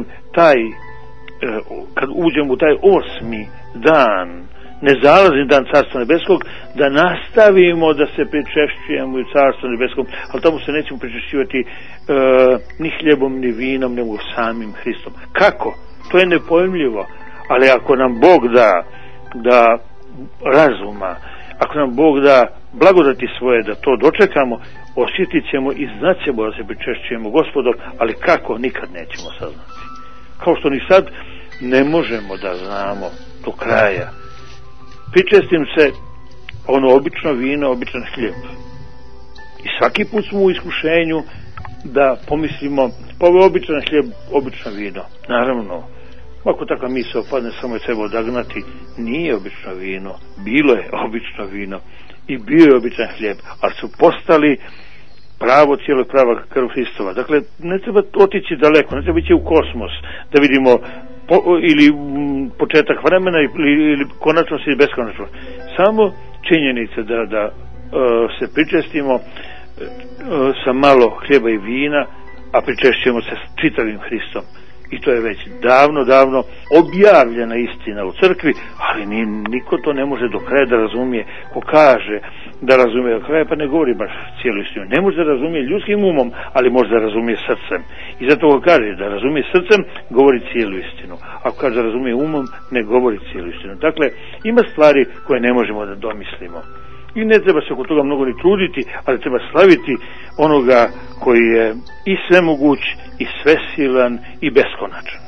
kad uđemo u taj 8. dan, nezalazni dan Carstva nebeskog, da nastavimo da se pričešćujemo u Carstvu nebeskom, ali tamo se nećemo pričešćivati ni hljebom, ni vinom, nego samim Hristom. Kako? To je nepojmljivo, ali ako nam Bog da razuma, ako nam Bog da blagodati svoje da to dočekamo, osjetit ćemo i znat ćemo da se pričešćujemo Gospodom, ali kako, nikad nećemo saznati. Kao što ni sad ne možemo da znamo do kraja. Pričestim se ono obično vino, običan hljeb. I svaki put smo u iskušenju da pomislimo, pa ovo je običan hljeb, obično vino. Naravno, ako takva misao padne, samo je treba odagnati, nije obično vino, bilo je obično vino i bio je običan hljeb, ali su postali cijelo prava krv Hristova. Dakle, ne treba otići daleko, ne treba ići u kosmos da vidimo ili početak vremena ili konačnost ili beskonačnost. Samo činjenica da se pričestimo sa malo hljeba i vina, a pričešćujemo se s čitavim Hristom. I to je već davno objavljena istina u crkvi, ali niko to ne može do kraja da razumije. Ko kaže da razumije do kraja, pa ne govori baš cijelu istinu. Ne može da razumije ljudskim umom, ali može da razumije srcem. I zato ko kaže da razumije srcem, govori cijelu istinu. Ako kaže da razumije umom, ne govori cijelu istinu. Dakle, ima stvari koje ne možemo da domislimo. I ne treba se oko toga mnogo ni truditi, ali treba slaviti onoga koji je i svemoguć, i svesilan, i beskonačan.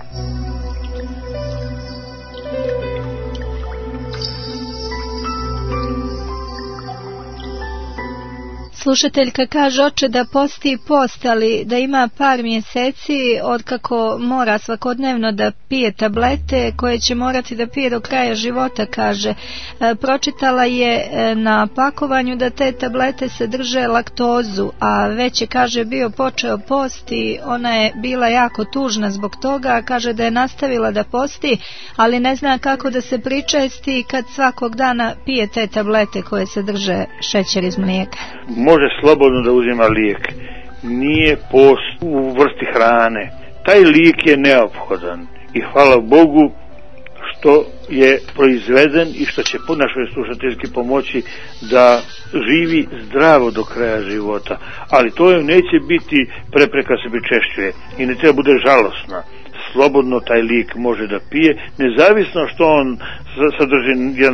Slušateljka kaže, oče, da posti post, ali da ima par mjeseci od kako mora svakodnevno da pije tablete koje će morati da pije do kraja života, kaže. Pročitala je na pakovanju da te tablete sadrže laktozu, a već je, kaže, bio počeo post i ona je bila jako tužna zbog toga, kaže da je nastavila da posti, ali ne zna kako da se pričesti kad svakog dana pije te tablete koje sadrže šećer iz mlijeka. Može slobodno da uzima lijek. Nije post u vrsti hrane. Taj lijek je neophodan i hvala Bogu što je proizveden i što će našoj slušateljski pomoći da živi zdravo do kraja života. Ali to joj neće biti prepreka se pričešćuje i ne treba bude žalosna. Slobodno taj lijek može da pije, nezavisno što on sadrži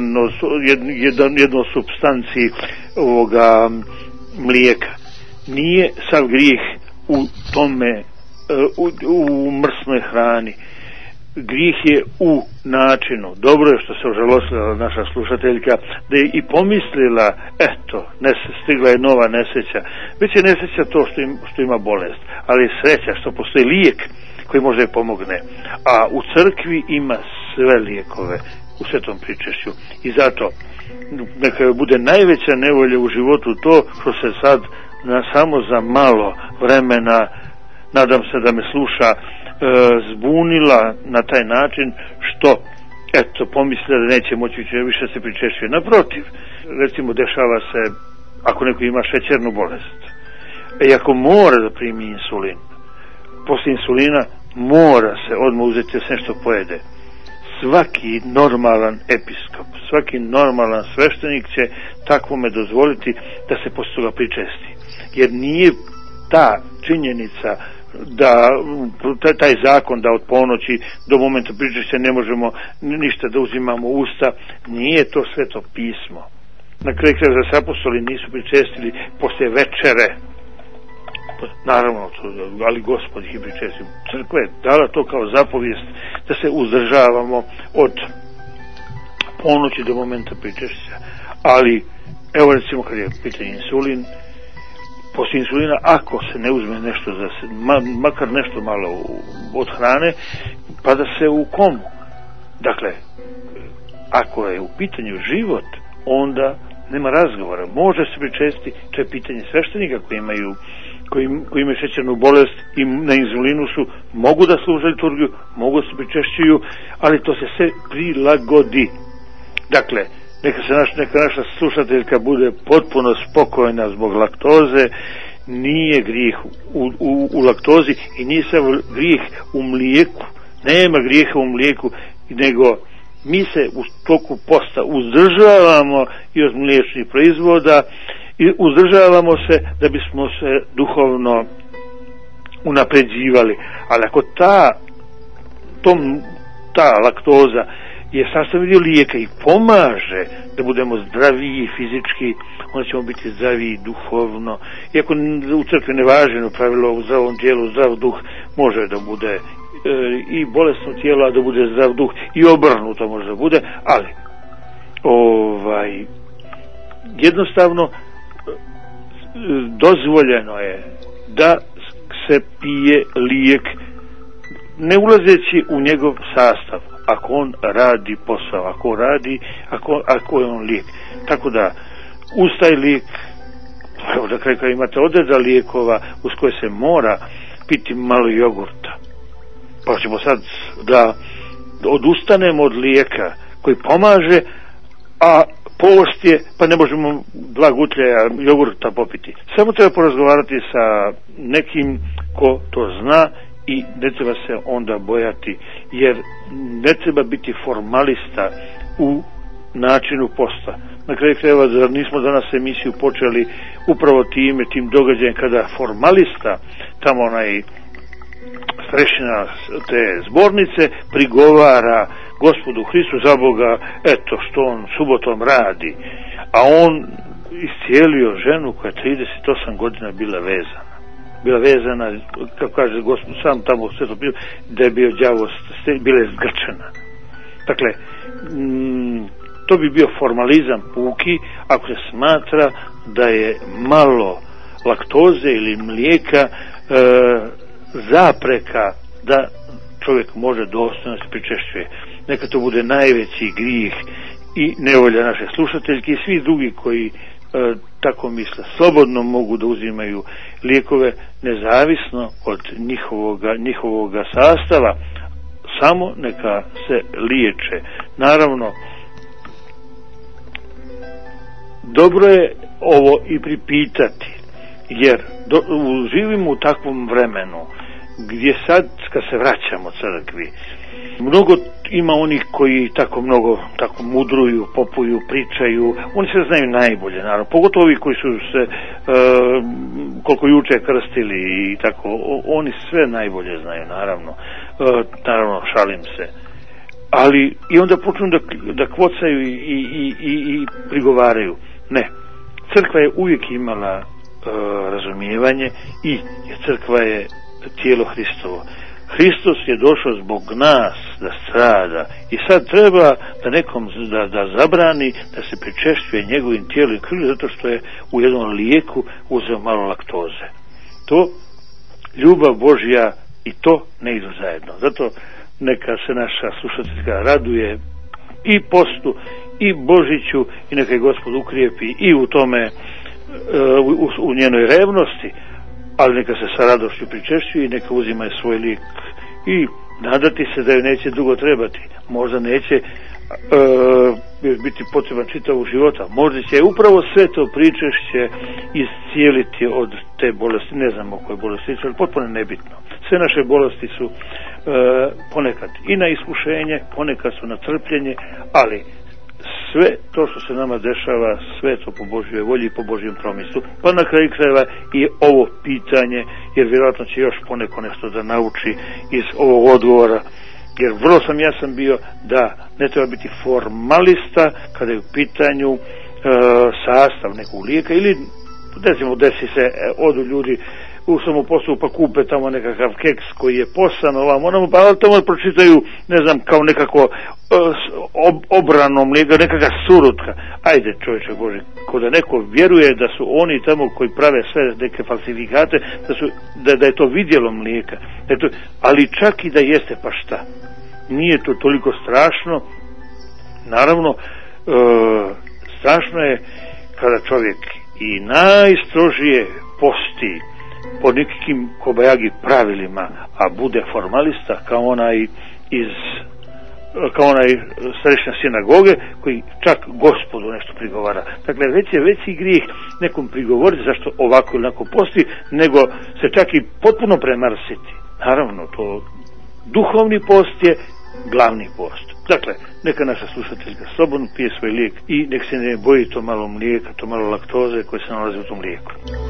jednu supstanciji ovoga mlijeka. Nije sav grijeh u tome, u mrsnoj hrani. Grijeh je u načinu. Dobro je što se ožalostila naša slušateljka, da je i pomislila, eto, stigla je nova nesreća. Već je nesreća to što ima bolest, ali sreća što postoji lijek koji može da pomogne. A u crkvi ima sve lijekove u svetom pričešću. I zato neka bude najveća nevolja u životu to što se sad samo za malo vremena, nadam se da me sluša, zbunila na taj način što eto pomislila da neće moći više se pričešćuje. Naprotiv, recimo dešava se ako neko ima šećernu bolest i ako mora da primi insulin, posle insulina mora se odmah uzeti sve što pojede. Svaki normalan episkop, svaki normalan sveštenik će takvome dozvoliti da se posle toga pričesti. Jer nije ta činjenica da taj zakon da od ponoći do momenta pričešća ne možemo ništa da uzimamo u usta, nije to sveto pismo. Na kraju krajeva da se apostoli nisu pričestili posle večere, naravno, ali Gospod ih je pričestio. Crkva je dala to kao zapovijest da se uzdržavamo od ponoći do momenta pričešća. Ali evo recimo kad je pitanje insulin, posle insulina ako se ne uzme nešto makar nešto malo od hrane, pada se u komu. Dakle, ako je u pitanju život, onda nema razgovora. Može se pričesti, to je pitanje sveštenika koji imaju šećernu bolest i na inzulinu su, mogu da služe liturgiju, mogu da se pričešćuju, ali to se sve prilagodi. Dakle, neka naša slušateljka bude potpuno spokojna zbog laktoze. Nije grijeh u laktozi i nije se grijeh u mlijeku. Nema grijeha u mlijeku, nego mi se u toku posta uzdržavamo i od mliječnih proizvoda i uzdržavamo se da bismo se duhovno unapređivali. Ali ako ta laktoza je sastavni dio lijeka i pomaže da budemo zdraviji fizički, onda ćemo biti zdraviji duhovno. Iako u crkvi ne važno pravilo u zdravom tijelu, zdrav duh može da bude i bolesno tijelo, a da bude zdrav duh, i obrnuto može da bude, ali jednostavno dozvoljeno je da se pije lijek ne ulazeći u njegov sastav, ako on radi posao, ako je on lijek. Tako da uz taj lijek, evo da kraj imate odreda lijekova uz koje se mora piti malo jogurta, pa ćemo sad da odustanemo od lijeka koji pomaže, a post je, pa ne možemo 2 gutljaja jogurta popiti. Samo treba porazgovarati sa nekim ko to zna i ne treba se onda bojati, jer ne treba biti formalista u načinu posta. Na kraju krajeva, zar nismo danas emisiju počeli upravo tim događajem kada formalista, tamo onaj starešina te zbornice, prigovara Gospodu Hristu za Boga, eto što on subotom radi, a on iscijelio ženu koja je 38 godina bila vezana, kako kaže Gospod sam tamo sve to bilo, da je bio đavo, bila je zgrčena. Dakle, To bi bio formalizam puki ako se smatra da je malo laktoze ili mlijeka zapreka da čovjek može dostojno se pričešćuje. Neka to bude najveći grijeh i nevolja naše slušateljke i svi drugi koji tako misle. Slobodno mogu da uzimaju lijekove nezavisno od njihovoga sastava, samo neka se liječe. Naravno, dobro je ovo i pripitati, jer živimo u takvom vremenu gdje sad, kad se vraćamo crkvi, mnogo ima onih koji tako mudruju, popuju, pričaju, oni se znaju najbolje, naravno, pogotovo ovi koji su se koliko juče krstili i tako, oni sve najbolje znaju, naravno, šalim se, ali i onda počnu da kvocaju i prigovaraju. Ne, crkva je uvijek imala razumijevanje i crkva je tijelo Hristovo. Hristos je došao zbog nas da strada i sad treba da nekom da zabrani da se pričešćuje njegovim tijelom i krvlju zato što je u jednom lijeku uzeo malo laktoze. To ljubav Božja i to ne idu zajedno. Zato neka se naša slušateljska raduje i postu i Božiću i neka je Gospod ukrijepi i u tome u njenoj revnosti, ali neka se sa radošću pričešćuje i neka uzimaju svoj lijek i nadati se da joj neće dugo trebati. Možda neće biti potreban čitavog života. Možda će upravo sve to pričešće iscijeliti od te bolesti. Ne znam o kojoj bolesti, ali potpuno nebitno. Sve naše bolesti su ponekad i na iskušenje, ponekad su na trpljenje, ali sve to što se nama dešava, sve to po Božjoj volji i po Božjem promislu. Pa na kraju krajeva i ovo pitanje, jer vjerojatno će još poneko nešto da nauči iz ovog odgovora, jer vrlo sam jasan bio da ne treba biti formalista kada je u pitanju sastav nekog lijeka, ili recimo desi se odu ljudi u samoposlugu pa kupe tamo nekakav keks koji je posan ovamo, pa tamo pročitaju, ne znam, kao nekako obrano mlijeka, nekakva surutka. Ajde, čovječe Bože, ko da neko vjeruje da su oni tamo koji prave sve neke falsifikate, da je to vidjelo mlijeka. Ali čak i da jeste, pa šta? Nije to toliko strašno. Naravno, strašno je kada čovjek i najstrožije posti po nekim kobajagi pravilima, a bude formalista kao onaj starešina sinagoge koji čak Gospodu nešto prigovara. Dakle, već je veći grijeh nekom prigovoriti zašto ovako ili onako posti, nego se čak i potpuno premrsiti. Naravno, to duhovni post je glavni post. Dakle, neka naša slušateljka slobodno pije svoj lijek i nek se ne boji to malo mlijeka, to malo laktoze koje se nalazi u tom lijeku.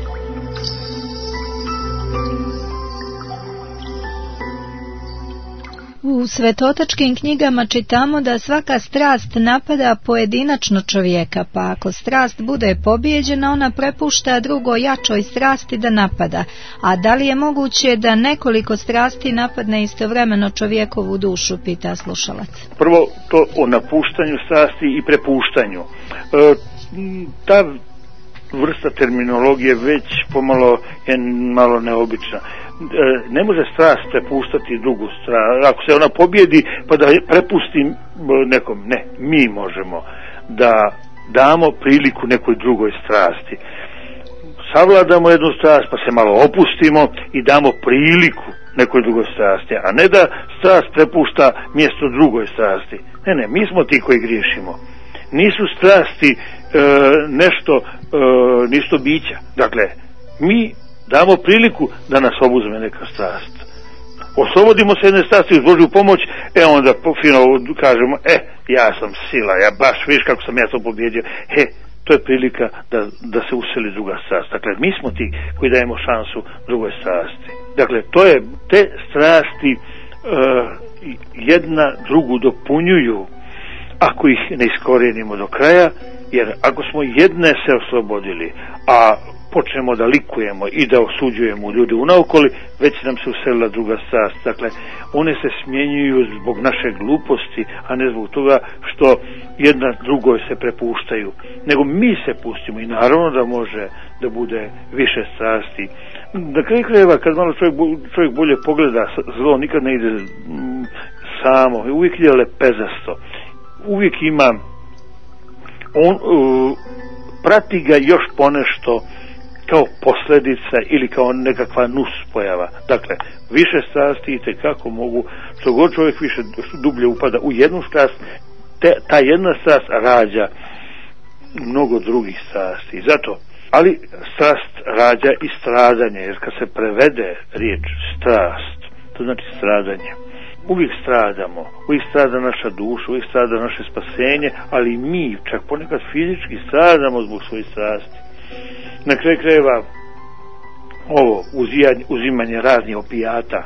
U svetotačkim knjigama čitamo da svaka strast napada pojedinačno čovjeka, pa ako strast bude pobijeđena, ona prepušta drugo jačoj strasti da napada. A da li je moguće da nekoliko strasti napadne istovremeno čovjekovu dušu, pita slušalac. Prvo to o napuštanju strasti i prepuštanju. Ta vrsta terminologije već pomalo je malo neobična. Ne može strast prepuštati drugu strast. Ako se ona pobjedi pa da prepusti nekom, ne, mi možemo da damo priliku nekoj drugoj strasti. Savladamo jednu strast pa se malo opustimo i damo priliku nekoj drugoj strasti, a ne da strast prepušta mjesto drugoj strasti. Ne, mi smo ti koji griješimo. Nisu strasti nisu bića. Dakle, mi damo priliku da nas obuzme neka strast. Oslobodimo se jedne strasti uz Božju pomoć, onda fino kažemo, ja sam sila, ja baš viš kako sam ja to pobjedio. To je prilika da se useli druga strast. Dakle, mi smo ti koji dajemo šansu drugoj strasti. Dakle, to je, te strasti jedna drugu dopunjuju ako ih ne iskorijenimo do kraja, jer ako smo jedne se oslobodili, a počnemo da likujemo i da osuđujemo ljude unaokoli, već nam se uselila druga strast. Dakle, one se smjenjuju zbog naše gluposti, a ne zbog toga što jedna drugoj se prepuštaju, nego mi se pustimo i naravno da može da bude više strasti. Na kraju krajeva, kad malo čovjek bolje pogleda, zlo nikad ne ide samo, uvijek ide lepezasto, uvijek ima prati ga još ponešto kao posljedica ili kao nekakva nuspojava. Dakle, više strasti itekako mogu, što god čovjek više dublje upada u jednu strast, ta jedna strast rađa mnogo drugih strasti. Zato, ali strast rađa i stradanje, jer kad se prevede riječ strast, to znači stradanje. Uvijek stradamo, uvijek strada naša duša, uvijek strada naše spasenje, ali mi čak ponekad fizički stradamo zbog svojih strasti. Na kraju krajeva ovo uzimanje raznih opijata,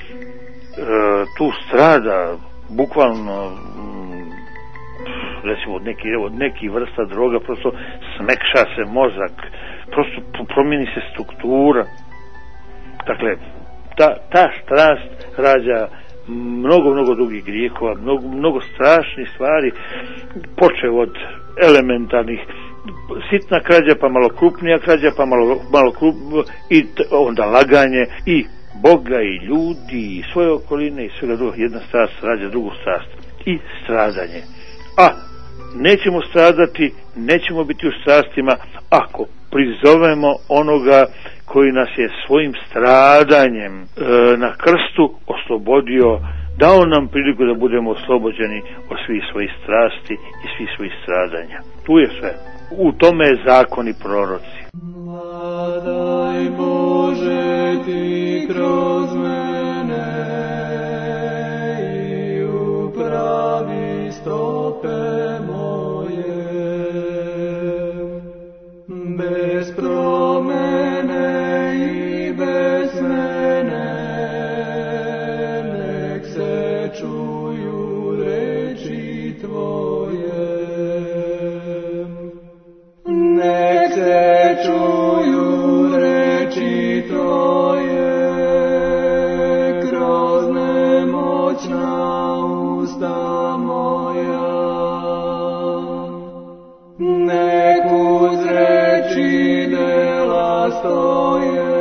tu strada bukvalno, recimo od neki vrsta droga, prosto smekša se mozak, prosto promijeni se struktura. Dakle, ta strast rađa mnogo drugih grijehova, mnogo strašnih stvari, počev od elementarnih, sitna krađa, pa malo krupnija krađa, pa malo krupnija, i onda laganje i Boga i ljudi i svoje okoline i svega drugog. Jedna strast rađa drugu strast i stradanje. A nećemo stradati, nećemo biti u strastima ako prizovemo onoga koji nas je svojim stradanjem na krstu oslobodio, dao nam priliku da budemo oslobođeni od svih svojih strasti i svih svojih stradanja. Tu je sve. U tome je zakon i proroci. Vladaj Bože ti kroz mene i upravi stope moje, bez promene i bez mene, nek se čuju reči tvoje, nek se čuju reči tvoje, kroz nemoćna usta moja, nek uz reči dela stoje,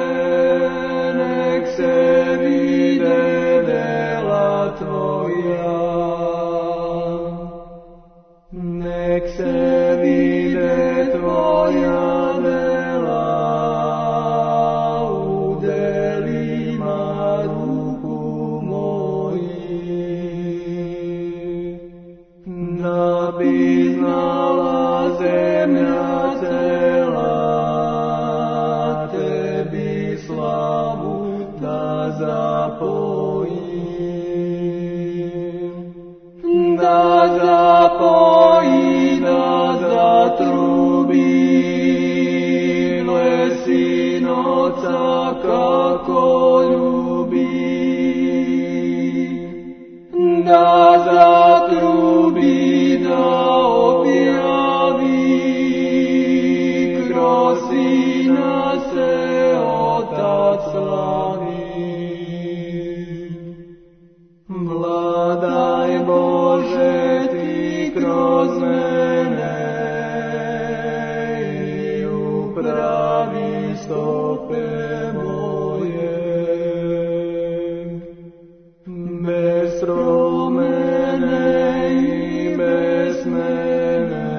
nek se vide dela tvoja, nek se vide tvoja dela u delima ruku moji, da bi znala zemlja cela tebi slavu da zapojim, da zapoji, da zatrubi, lesi noca kako ljubi, da zatrubi, da objavi, kroz Sina se Otac slavi. Vladaj Bože ti kroz mene i upravi stope moje, bez promene i bez mene,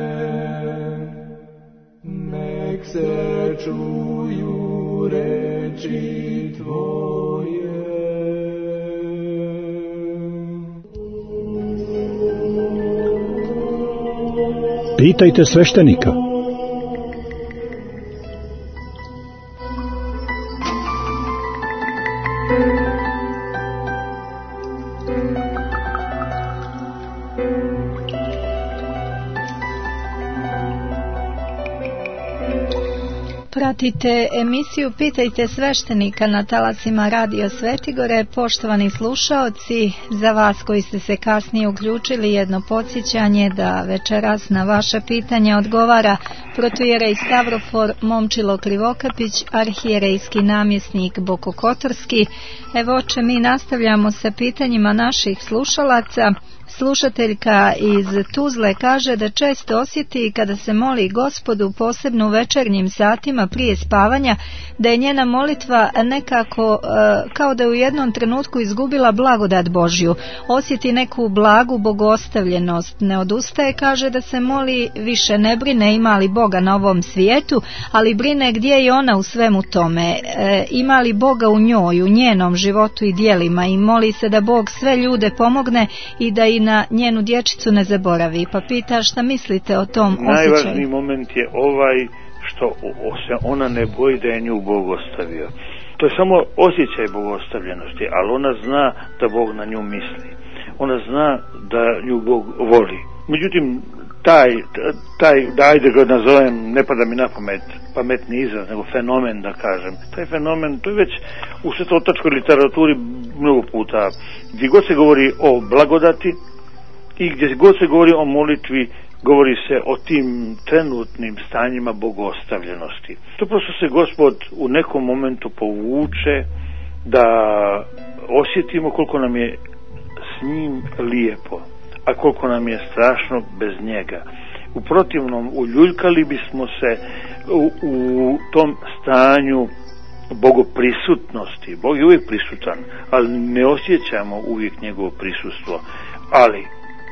nek se čuju reči tvoje. Pitajte sveštenika. Pratite emisiju Pitajte sveštenika na talasima Radio Svetigore. Poštovani slušaoci, za vas koji ste se kasnije uključili, jedno podsjećanje da večeras na vaše pitanje odgovara protoijerej Stavrofor Momčilo Krivokapić, arhijerejski namjesnik Bokokotorski. Evo oče, mi nastavljamo sa pitanjima naših slušalaca. Slušateljka iz Tuzle kaže da često osjeti kada se moli Gospodu, posebno u večernjim satima prije spavanja, da je njena molitva nekako kao da je u jednom trenutku izgubila blagodat Božju. Osjeti neku blagu bogostavljenost, ne odustaje, kaže da se moli, više ne brine ima li Boga na ovom svijetu, ali brine gdje je ona u svemu tome, ima li Boga u njoj, u njenom životu i djelima, i moli se da Bog sve ljude pomogne i da i na njenu dječicu ne zaboravi. Pa pita šta mislite o tom osjećaju? Najvažniji moment je ovaj što se ona ne boji da je nju Bog ostavio. To je samo osjećaj bogostavljenosti, ali ona zna da Bog na nju misli. Ona zna da nju Bog voli. Međutim, taj da ajde ga nazovem, ne pada mi na pametni izraz, nego fenomen da kažem. Taj fenomen, to je već u svetotačkoj literaturi mnogo puta. Gdje god se govori o blagodati i gdje god se govori o molitvi, govori se o tim trenutnim stanjima bogostavljenosti. To prosto se Gospod u nekom momentu povuče da osjetimo koliko nam je s njim lijepo, a koliko nam je strašno bez njega. U protivnom, uljuljkali bismo se u tom stanju bogoprisutnosti. Bog je uvijek prisutan, ali ne osjećamo uvijek njegovo prisustvo. Ali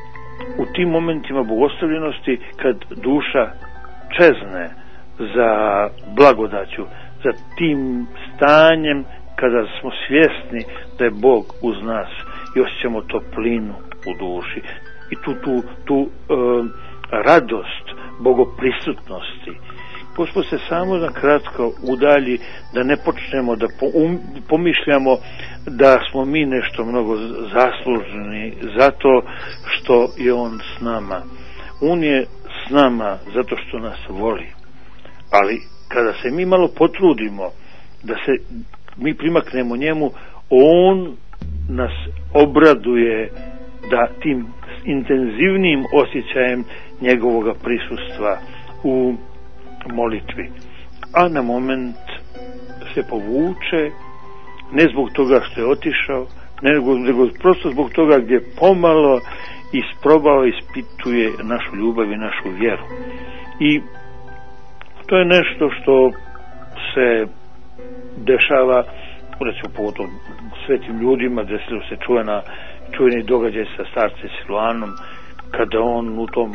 u tim momentima bogostavljenosti, kad duša čezne za blagodaću, za tim stanjem kada smo svjesni da je Bog uz nas i osjećamo toplinu u duši i tu radost bogoprisutnosti. Gospod se samo na kratko udalji da ne počnemo da pomišljamo da smo mi nešto mnogo zaslužni zato što je on s nama. On je s nama zato što nas voli. Ali kada se mi malo potrudimo da se mi primaknemo njemu, on nas obraduje da tim intenzivnim osjećajem njegovoga prisustva u molitvi. A na moment se povuče, ne zbog toga što je otišao, nego prosto zbog toga gdje pomalo isprobao, ispituje našu ljubav i našu vjeru. I to je nešto što se dešava, recimo pogotovo svetim ljudima, desilo se čuveni događaj sa starcem Siluanom, kada on u tom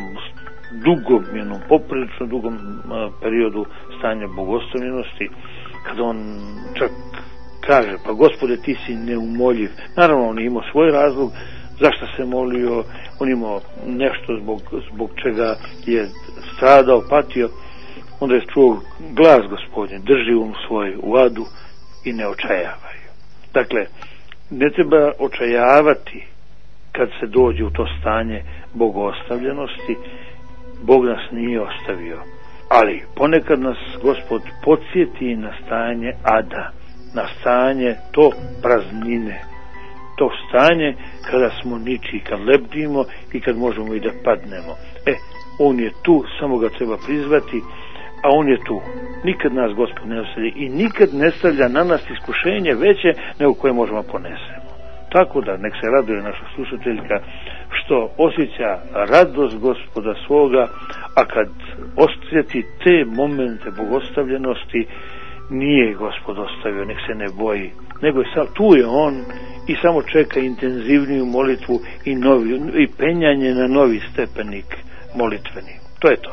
jednom poprilično dugom periodu stanja bogostavljenosti, kada on čak kaže, pa Gospode, ti si neumoljiv. Naravno, on je imao svoj razlog zašto se molio, on imao nešto zbog čega je stradao, patio. Onda je čuo glas Gospodnje, drži svoj u adu i ne očajavaj. Dakle, ne treba očajavati kad se dođe u to stanje bogostavljenosti. Bog nas nije ostavio, ali ponekad nas Gospod podsjeti na stanje ada, na stanje to praznine, to stanje kada smo ničiji, kad lebdimo i kad možemo i da padnemo. On je tu, samo ga treba prizvati, a on je tu. Nikad nas Gospod ne ostavlja i nikad ne stavlja na nas iskušenje veće nego koje možemo ponesemo. Tako da nek se raduje naša slušateljka što osjeća radost Gospoda svoga, a kad osjeti te momente bogostavljenosti, nije Gospod ostavio, nek se ne boji, nego je tu je on i samo čeka intenzivniju molitvu i penjanje na novi stepenik molitveni. To je to.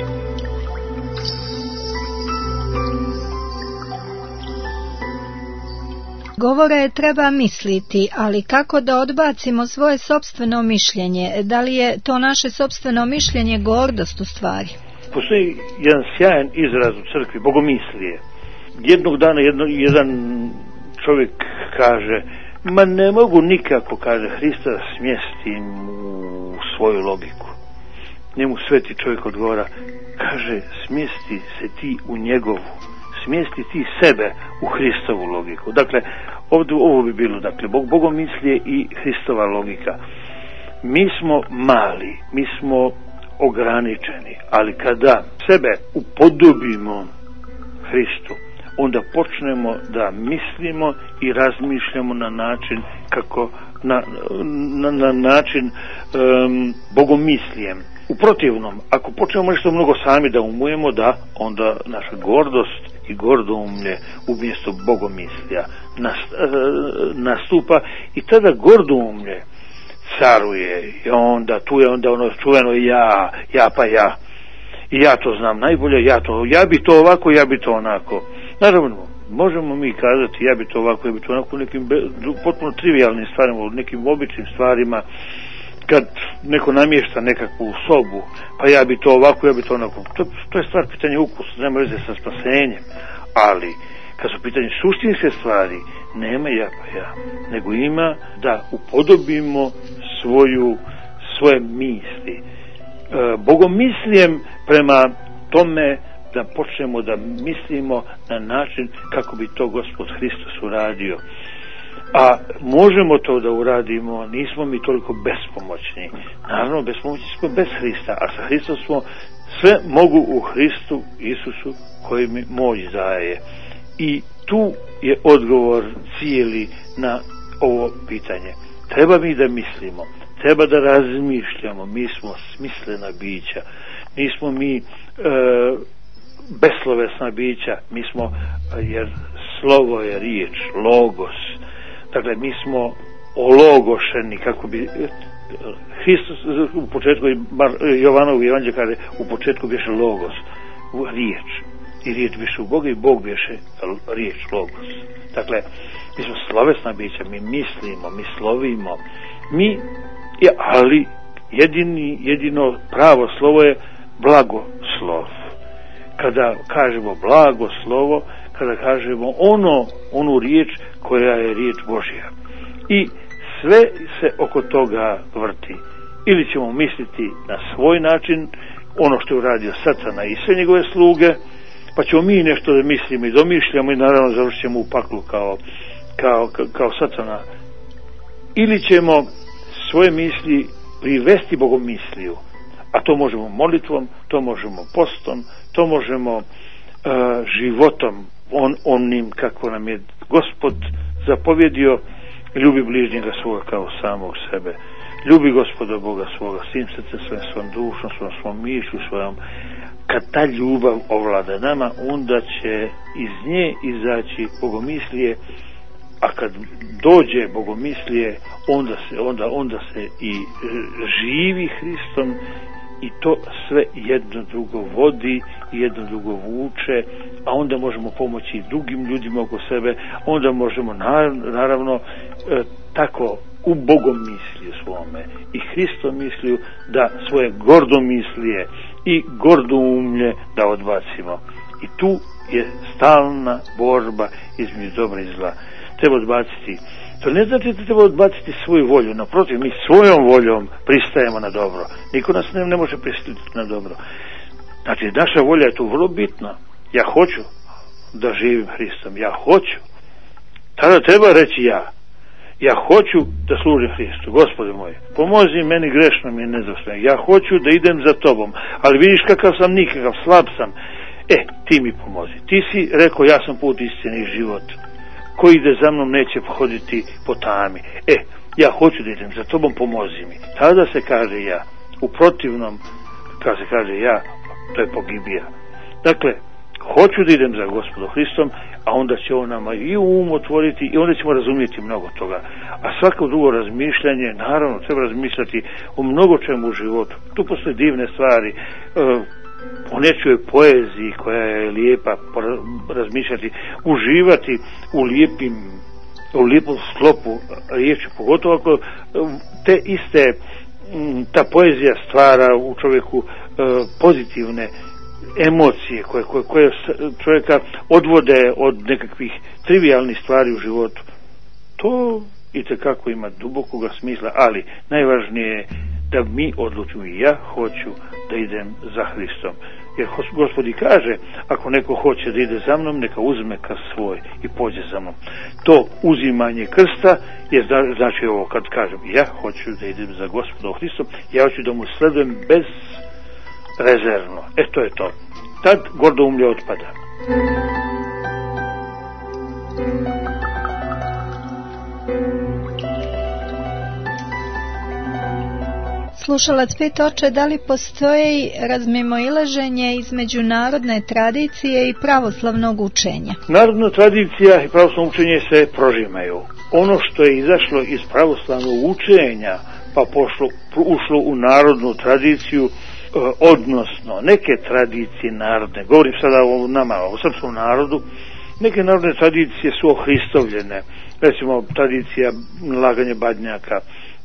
Govore treba misliti, ali kako da odbacimo svoje sopstveno mišljenje? Da li je to naše sopstveno mišljenje gordost u stvari? Postoji jedan sjajan izraz u crkvi, bogomislije. Jednog dana jedan čovjek kaže, ma ne mogu nikako, kaže, Hrista smjestim u svoju logiku. Njemu sveti čovjek odgovara, kaže, smjesti se ti u njegovu. smjestiti sebe u Hristovu logiku. Dakle, ovo bi bilo, dakle, bogomislije i Hristova logika. Mi smo mali, mi smo ograničeni, ali kada sebe upodobimo Hristu, onda počnemo da mislimo i razmišljamo na način kako na način bogomislijem. U protivnom, ako počnemo nešto mnogo sami da umujemo, da onda naša gordost i gordoumlje umjesto bogomislija nastupa i tada gordoumlje caruje i onda tu je onda ono čuveno ja i ja to znam najbolje, ja bi to ovako, ja bi to onako. Naravno, možemo mi kazati ja bi to ovako, ja bi to onako, nekim potpuno trivijalnim stvarima, nekim običnim stvarima, kad neko namješta nekakvu sobu, pa ja bi to ovako, ja bi to onako, to je stvar pitanja ukusa, nema veze sa spasenjem, ali kad su pitanje suštinske stvari, nema ja pa ja, nego ima da upodobimo svoje misli. Bogomislijem prema tome da počnemo da mislimo na način kako bi to Gospod Hristos uradio. A možemo to da uradimo, nismo mi toliko bespomoćni. Naravno, bespomoćni smo bez Hrista, a sa Hristom smo sve mogu u Hristu Isusu koji mi moć daje. I tu je odgovor cijeli na ovo pitanje. Treba mi da mislimo, treba da razmišljamo, mi smo smislena bića, nismo mi beslovesna bića, mi smo, jer slovo je riječ, logos. Dakle, mi smo ologošeni, kako bi Hristos u početku, Jovanov evanđelje kaže, u početku biše logos, riječ. I riječ biše u Boga i Bog biše riječ, logos. Dakle, mi smo slovesna bića, mi mislimo, mi slovimo, ali jedino pravo slovo je blagoslov. Kada kažemo blagoslovo, kada kažemo onu riječ koja je riječ Božja. I sve se oko toga vrti. Ili ćemo misliti na svoj način, ono što je uradio Satana i sve njegove sluge, pa ćemo mi nešto da mislimo i domišljamo i naravno završimo u paklu kao Satana. Ili ćemo svoje misli privesti bogomisliju, a to možemo molitvom, to možemo postom, to možemo životom onim kako nam je Gospod zapovjedio, ljubi bližnjega svoga kao samog sebe. Ljubi Gospoda Boga svoga, svim srcem svojim, svojom dušom, svojom mišlju, svojom. Kad ta ljubav ovlada nama, onda će iz nje izaći bogomislije, a kad dođe bogomislije, onda se i živi Hristom i to sve jedno drugo vodi, jedno drugo vuče, a onda možemo pomoći i drugim ljudima oko sebe, onda možemo naravno tako u bogomisliju svome i Hristomisliju da svoje gordomislije i gordoumlje da odbacimo. I tu je stalna borba između dobra i zla. Treba odbaciti. To ne znači da treba odbaciti svoju volju, naprotiv, mi svojom voljom pristajemo na dobro. Niko nas ne može prisiliti na dobro. Znači, naša volja je tu vrlo bitna. Ja hoću da živim Hristom, ja hoću. Tada treba reći ja hoću da služim Hristu, Gospode moj, pomozi meni grešnom i nedostojnom. Ja hoću da idem za tobom, ali vidiš kakav sam nikakav, slab sam. Ti mi pomozi. Ti si rekao, ja sam put, istina i život. Ko ide za mnom neće hoditi po tami. Ja hoću da idem za tobom, pomozi mi. Tada se kaže ja. U protivnom, kada se kaže ja, to je pogibija. Dakle, hoću da idem za Gospodom Hristom, a onda će on nama i um otvoriti i onda ćemo razumjeti mnogo toga. A svako drugo razmišljanje, naravno, treba razmišljati o mnogo čemu u životu. Tu postoje divne stvari, o nečoj poeziji koja je lijepa, razmišljati, uživati u lijepom sklopu riječi, pogotovo ako te iste, ta poezija stvara u čovjeku pozitivne emocije koje čovjeka odvode od nekakvih trivijalnih stvari u životu. To itekako ima dubokoga smisla, ali najvažnije je da mi odlučimo, ja hoću da idem za Hristom. Jer Gospodi kaže, ako neko hoće da ide za mnom, neka uzme krst svoj i pođe za mnom. To uzimanje krsta je znači ovo kad kažem, ja hoću da idem za Gospodom Hristom, ja hoću da mu sledujem bez rezervno. To je to. Tad gordoumlje otpada. Slušalac pita, oče, da li postoji razmimoilaženje između narodne tradicije i pravoslavnog učenja? Narodna tradicija i pravoslavno učenje se prožimaju. Ono što je izašlo iz pravoslavnog učenja pa ušlo u narodnu tradiciju, odnosno neke tradicije narodne, govorim sada o nama, o srpskom narodu, neke narodne tradicije su ohristovljene. Recimo tradicija laganja badnjaka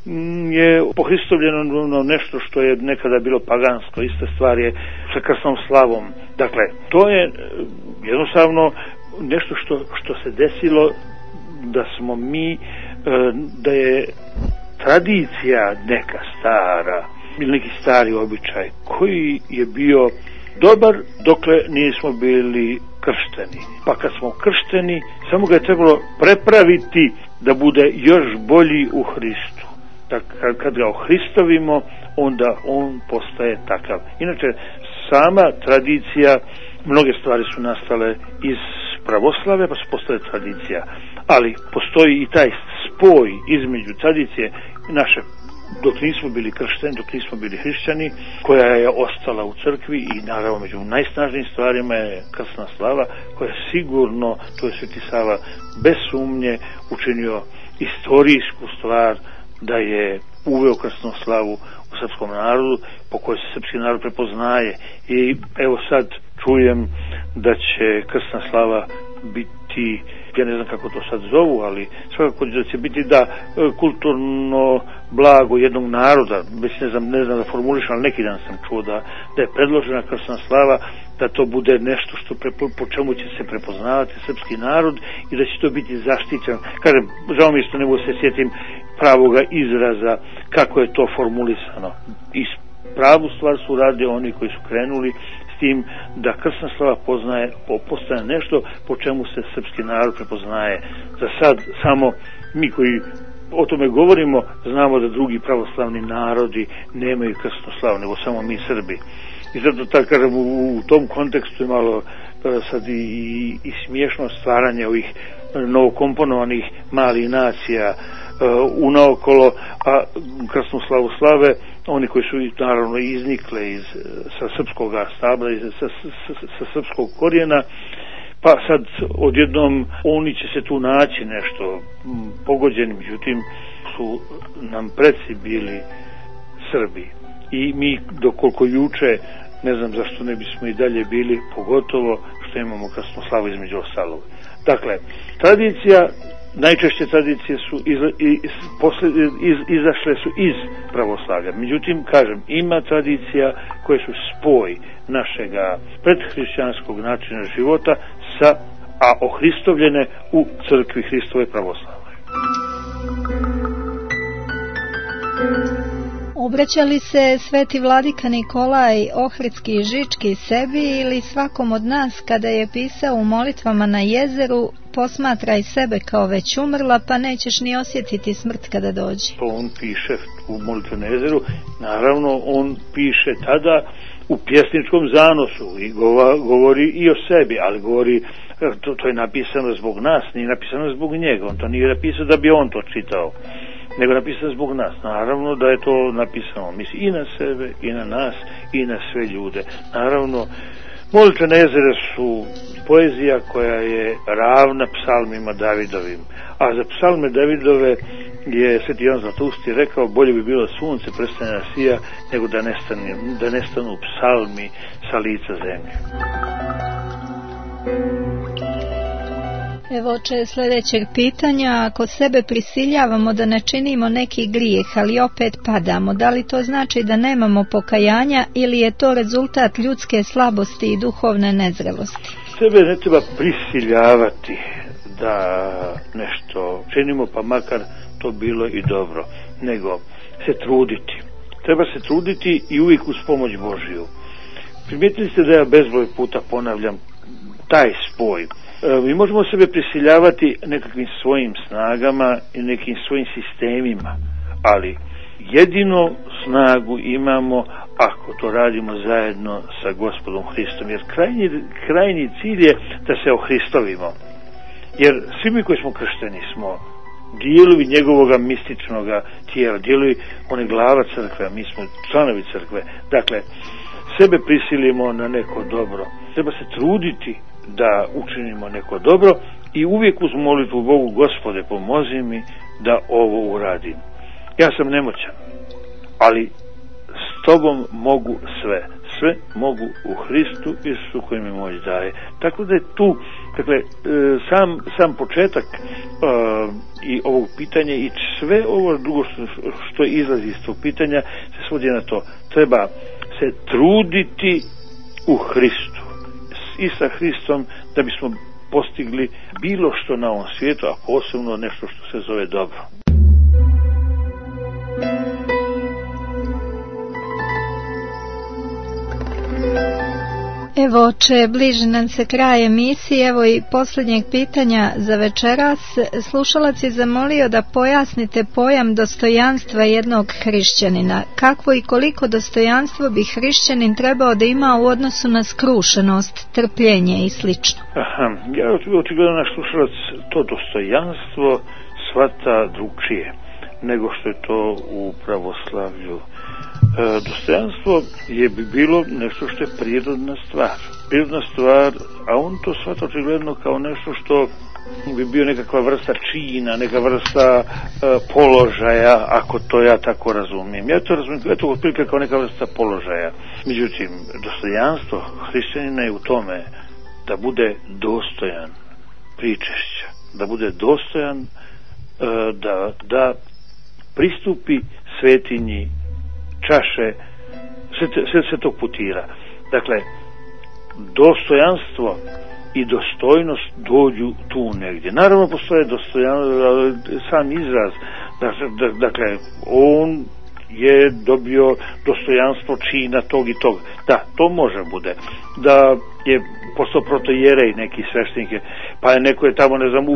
je pohristovljeno nešto što je nekada bilo pagansko. Ista stvar je sa krsnom slavom. Dakle, to je jednostavno nešto što se desilo, da smo mi, da je tradicija neka stara ili neki stari običaj koji je bio dobar dokle nismo bili kršteni. Pa kad smo kršteni, samo ga je trebalo prepraviti da bude još bolji u Hristu. Kad ga ohristovimo, onda on postaje takav. Inače, sama tradicija, mnoge stvari su nastale iz pravoslave, pa su postale tradicija. Ali postoji i taj spoj između tradicije naše, dok nismo bili kršteni, dok nismo bili hrišćani, koja je ostala u crkvi i naravno među najsnažnijim stvarima je krsna slava, koja je sigurno, to je Sveti Sava bez sumnje učinio istorijsku stvar, da je uveo krsnu slavu u srpskom narodu, po kojoj se srpski narod prepoznaje. I evo sad čujem da će krsna slava biti, ja ne znam kako to sad zovu, ali svakako da će biti kulturno blago jednog naroda. Ne znam da formulišem, ali neki dan sam čuo da je predložena krsna slava, da to bude nešto po čemu će se prepoznavati srpski narod i da će to biti zaštićeno. Kažem, žao mi što ne mogu se sjetim pravoga izraza kako je to formulisano. I pravu stvar su radili oni koji su krenuli s tim da krsna slava postaje nešto po čemu se srpski narod prepoznaje. Za sad samo mi koji o tome govorimo znamo da drugi pravoslavni narodi nemaju krsnu slavu, nego samo mi Srbi. I zato tako kažem, u tom kontekstu je malo sad i smiješno stvaranje ovih novokomponovanih malih nacija unaokolo, a krsnu slavu slave oni koji su naravno iznikle sa srpskog stabla, sa srpskog korijena, pa sad odjednom oni će se tu naći nešto pogođeni, međutim su nam preci bili Srbi. I mi dokoliko juče, ne znam zašto ne bismo i dalje bili, pogotovo što imamo krsnu slavu između ostalog. Dakle, tradicija, najčešće tradicije su izašle su iz pravoslavlja. Međutim, kažem, ima tradicija koje su spoj našega predhrišćanskog načina života a ohristovljene u crkvi Hristove pravoslavne. Obraćali se sveti vladika Nikolaj Ohridski i Žički sebi ili svakom od nas kada je pisao u molitvama na jezeru: posmatraj sebe kao već umrla, pa nećeš ni osjetiti smrt kada dođe? To on piše u molitvi na jezeru, naravno on piše tada u pjesničkom zanosu i govori i o sebi, ali govori, to je napisano zbog nas, nije napisano zbog njega, on to nije napisao da bi on to čitao, nego napisano zbog nas. Naravno da je to napisano, misli i na sebe, i na nas, i na sve ljude. Naravno, molitve na jezere su poezija koja je ravna psalmima Davidovim. A za psalme Davidove je Sveti Ivan Zlatousti rekao: bolje bi bilo sunce prestane da sija, nego da nestanu psalmi sa lica zemlje. Evo oče sljedećeg pitanja: ako sebe prisiljavamo da ne činimo neki grijeh, ali opet padamo, da li to znači da nemamo pokajanja ili je to rezultat ljudske slabosti i duhovne nezrelosti? Sebe ne treba prisiljavati da nešto činimo, pa makar to bilo i dobro, nego se truditi. treba se truditi i uvijek uz pomoć Božiju. Primijetili ste da ja bezbroj puta ponavljam taj spoj. Mi možemo sebe prisiljavati nekakvim svojim snagama i nekim svojim sistemima, ali jedino snagu imamo ako to radimo zajedno sa Gospodom Hristom, jer krajnji cilj je da se ohristovimo. Jer svi mi koji smo kršteni smo dijelovi njegovoga mističnoga tijela, dijelovi one glava crkve, a mi smo članovi crkve. Dakle, sebe prisilimo na neko dobro. Treba se truditi da učinimo neko dobro i uvijek uz molitvu Bogu, Gospode, pomozi mi da ovo uradim. Ja sam nemoćan, ali s tobom mogu sve. Sve mogu u Hristu Isusu koji mi moć daje. Tako da je tu, dakle, sam početak i ovog pitanja i sve ovo drugo što izlazi iz tog pitanja se svodi na to. Treba se truditi u Hristu i sa Hristom da bismo postigli bilo što na ovom svijetu, a posebno nešto što se zove dobro. Evo, oče, bliži nam se kraj emisije, evo i posljednjeg pitanja za večeras. Slušalac je zamolio da pojasnite pojam dostojanstva jednog hrišćanina. Kakvo i koliko dostojanstvo bi hrišćanin trebao da ima u odnosu na skrušenost, trpljenje i sl. Ja očigledno naš slušalac to dostojanstvo shvata drugčije nego što je to u pravoslavlju. Dostojanstvo je bi bilo nešto što je prirodna stvar, a on to shvata očigledno kao nešto što bi bio nekakva vrsta čina, neka vrsta položaja, ako to ja tako razumijem. Ja to razumijem, eto, otprilike kao neka vrsta položaja. Međutim, dostojanstvo hrišćanina je u tome da bude dostojan pričešća, da bude dostojan da pristupi svetinji čaše svetog putira. Dakle, dostojanstvo i dostojnost dođu tu negdje. Naravno, postoje sam izraz. Dakle, on je dobio dostojanstvo čina tog i tog. Da, to može bude. Da je postao protojerej neki sveštenik, pa je neko je tamo, ne znam,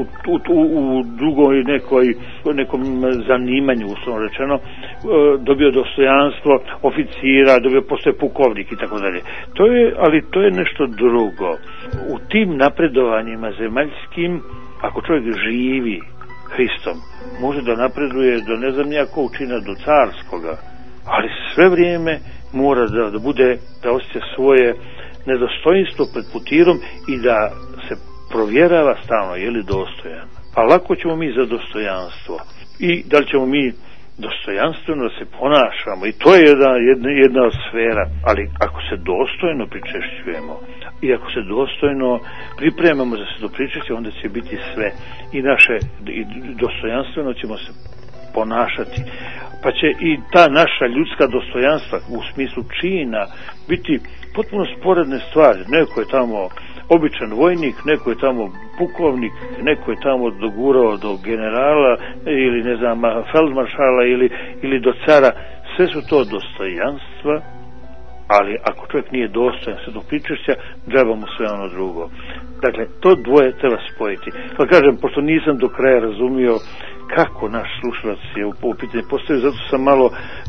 u drugoj nekom zanimanju, uslovno rečeno, dobio dostojanstvo oficira, postoje pukovnik i tako dalje. Ali to je nešto drugo. U tim napredovanjima zemaljskim, ako čovjek živi Hristom, može da napreduje do ne znam nijako učina do carskoga, ali sve vrijeme mora da osjeća svoje nedostojstvo pred putirom i da se provjerava stalno je li dostojan. A lako ćemo mi za dostojanstvo i da li ćemo mi dostojanstveno se ponašamo, i to je jedna od sfera, ali ako se dostojno pričešćujemo i ako se dostojno pripremamo za se do pričešća, onda će biti sve i dostojanstveno ćemo se ponašati, pa će i ta naša ljudska dostojanstva u smislu čina biti potpuno sporedne stvari. Neko je tamo običan vojnik, neko je tamo pukovnik, neko je tamo dogurao do generala ili ne znam feldmaršala ili do cara. Sve su to dostojanstva, ali ako čovjek nije dostojan se do pričešća, džaba mu sve ono drugo. Dakle, to dvoje treba spojiti. Pa kažem, pošto nisam do kraja razumio kako naš slušalac je u pitanju postavio, zato sam malo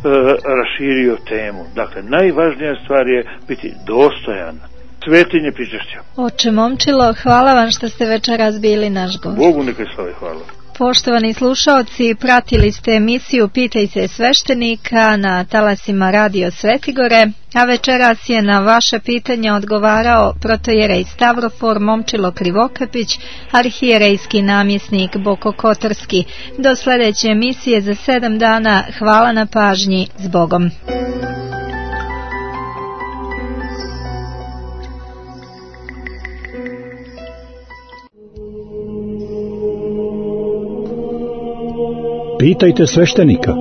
raširio temu. Dakle, najvažnija stvar je biti dostojan svetinje pričešća. Oče Momčilo, hvala vam što ste večeras bili naš gost. Bogu neka slave, hvala. Poštovani slušaoci, pratili ste emisiju Pitajte sveštenika na talasima Radio Svetigore, a večeras je na vaše pitanja odgovarao protojerej Stavrofor Momčilo Krivokapić, arhijerejski namjesnik Boko Kotorski. Do sljedeće emisije za 7 dana. Hvala na pažnji. S Bogom. Pitajte sveštenika.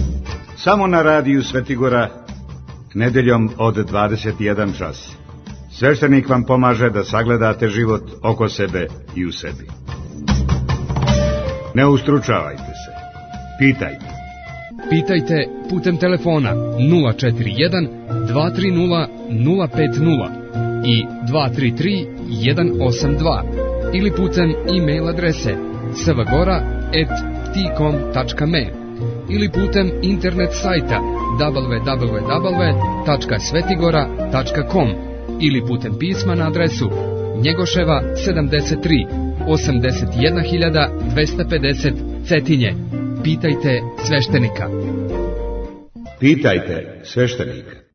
Samo na radiju Svetigora, nedeljom od 21 čas. Sveštenik vam pomaže da sagledate život oko sebe i u sebi. Ne ustručavajte se. Pitajte. Pitajte putem telefona 041 230 050 i 233 182 ili putem e-mail adrese svagora@tcom.me ili putem internet sajta www.svetigora.com ili putem pisma na adresu Njegoševa 73 81250 Cetinje. Pitajte sveštenika. Pitajte sveštenika.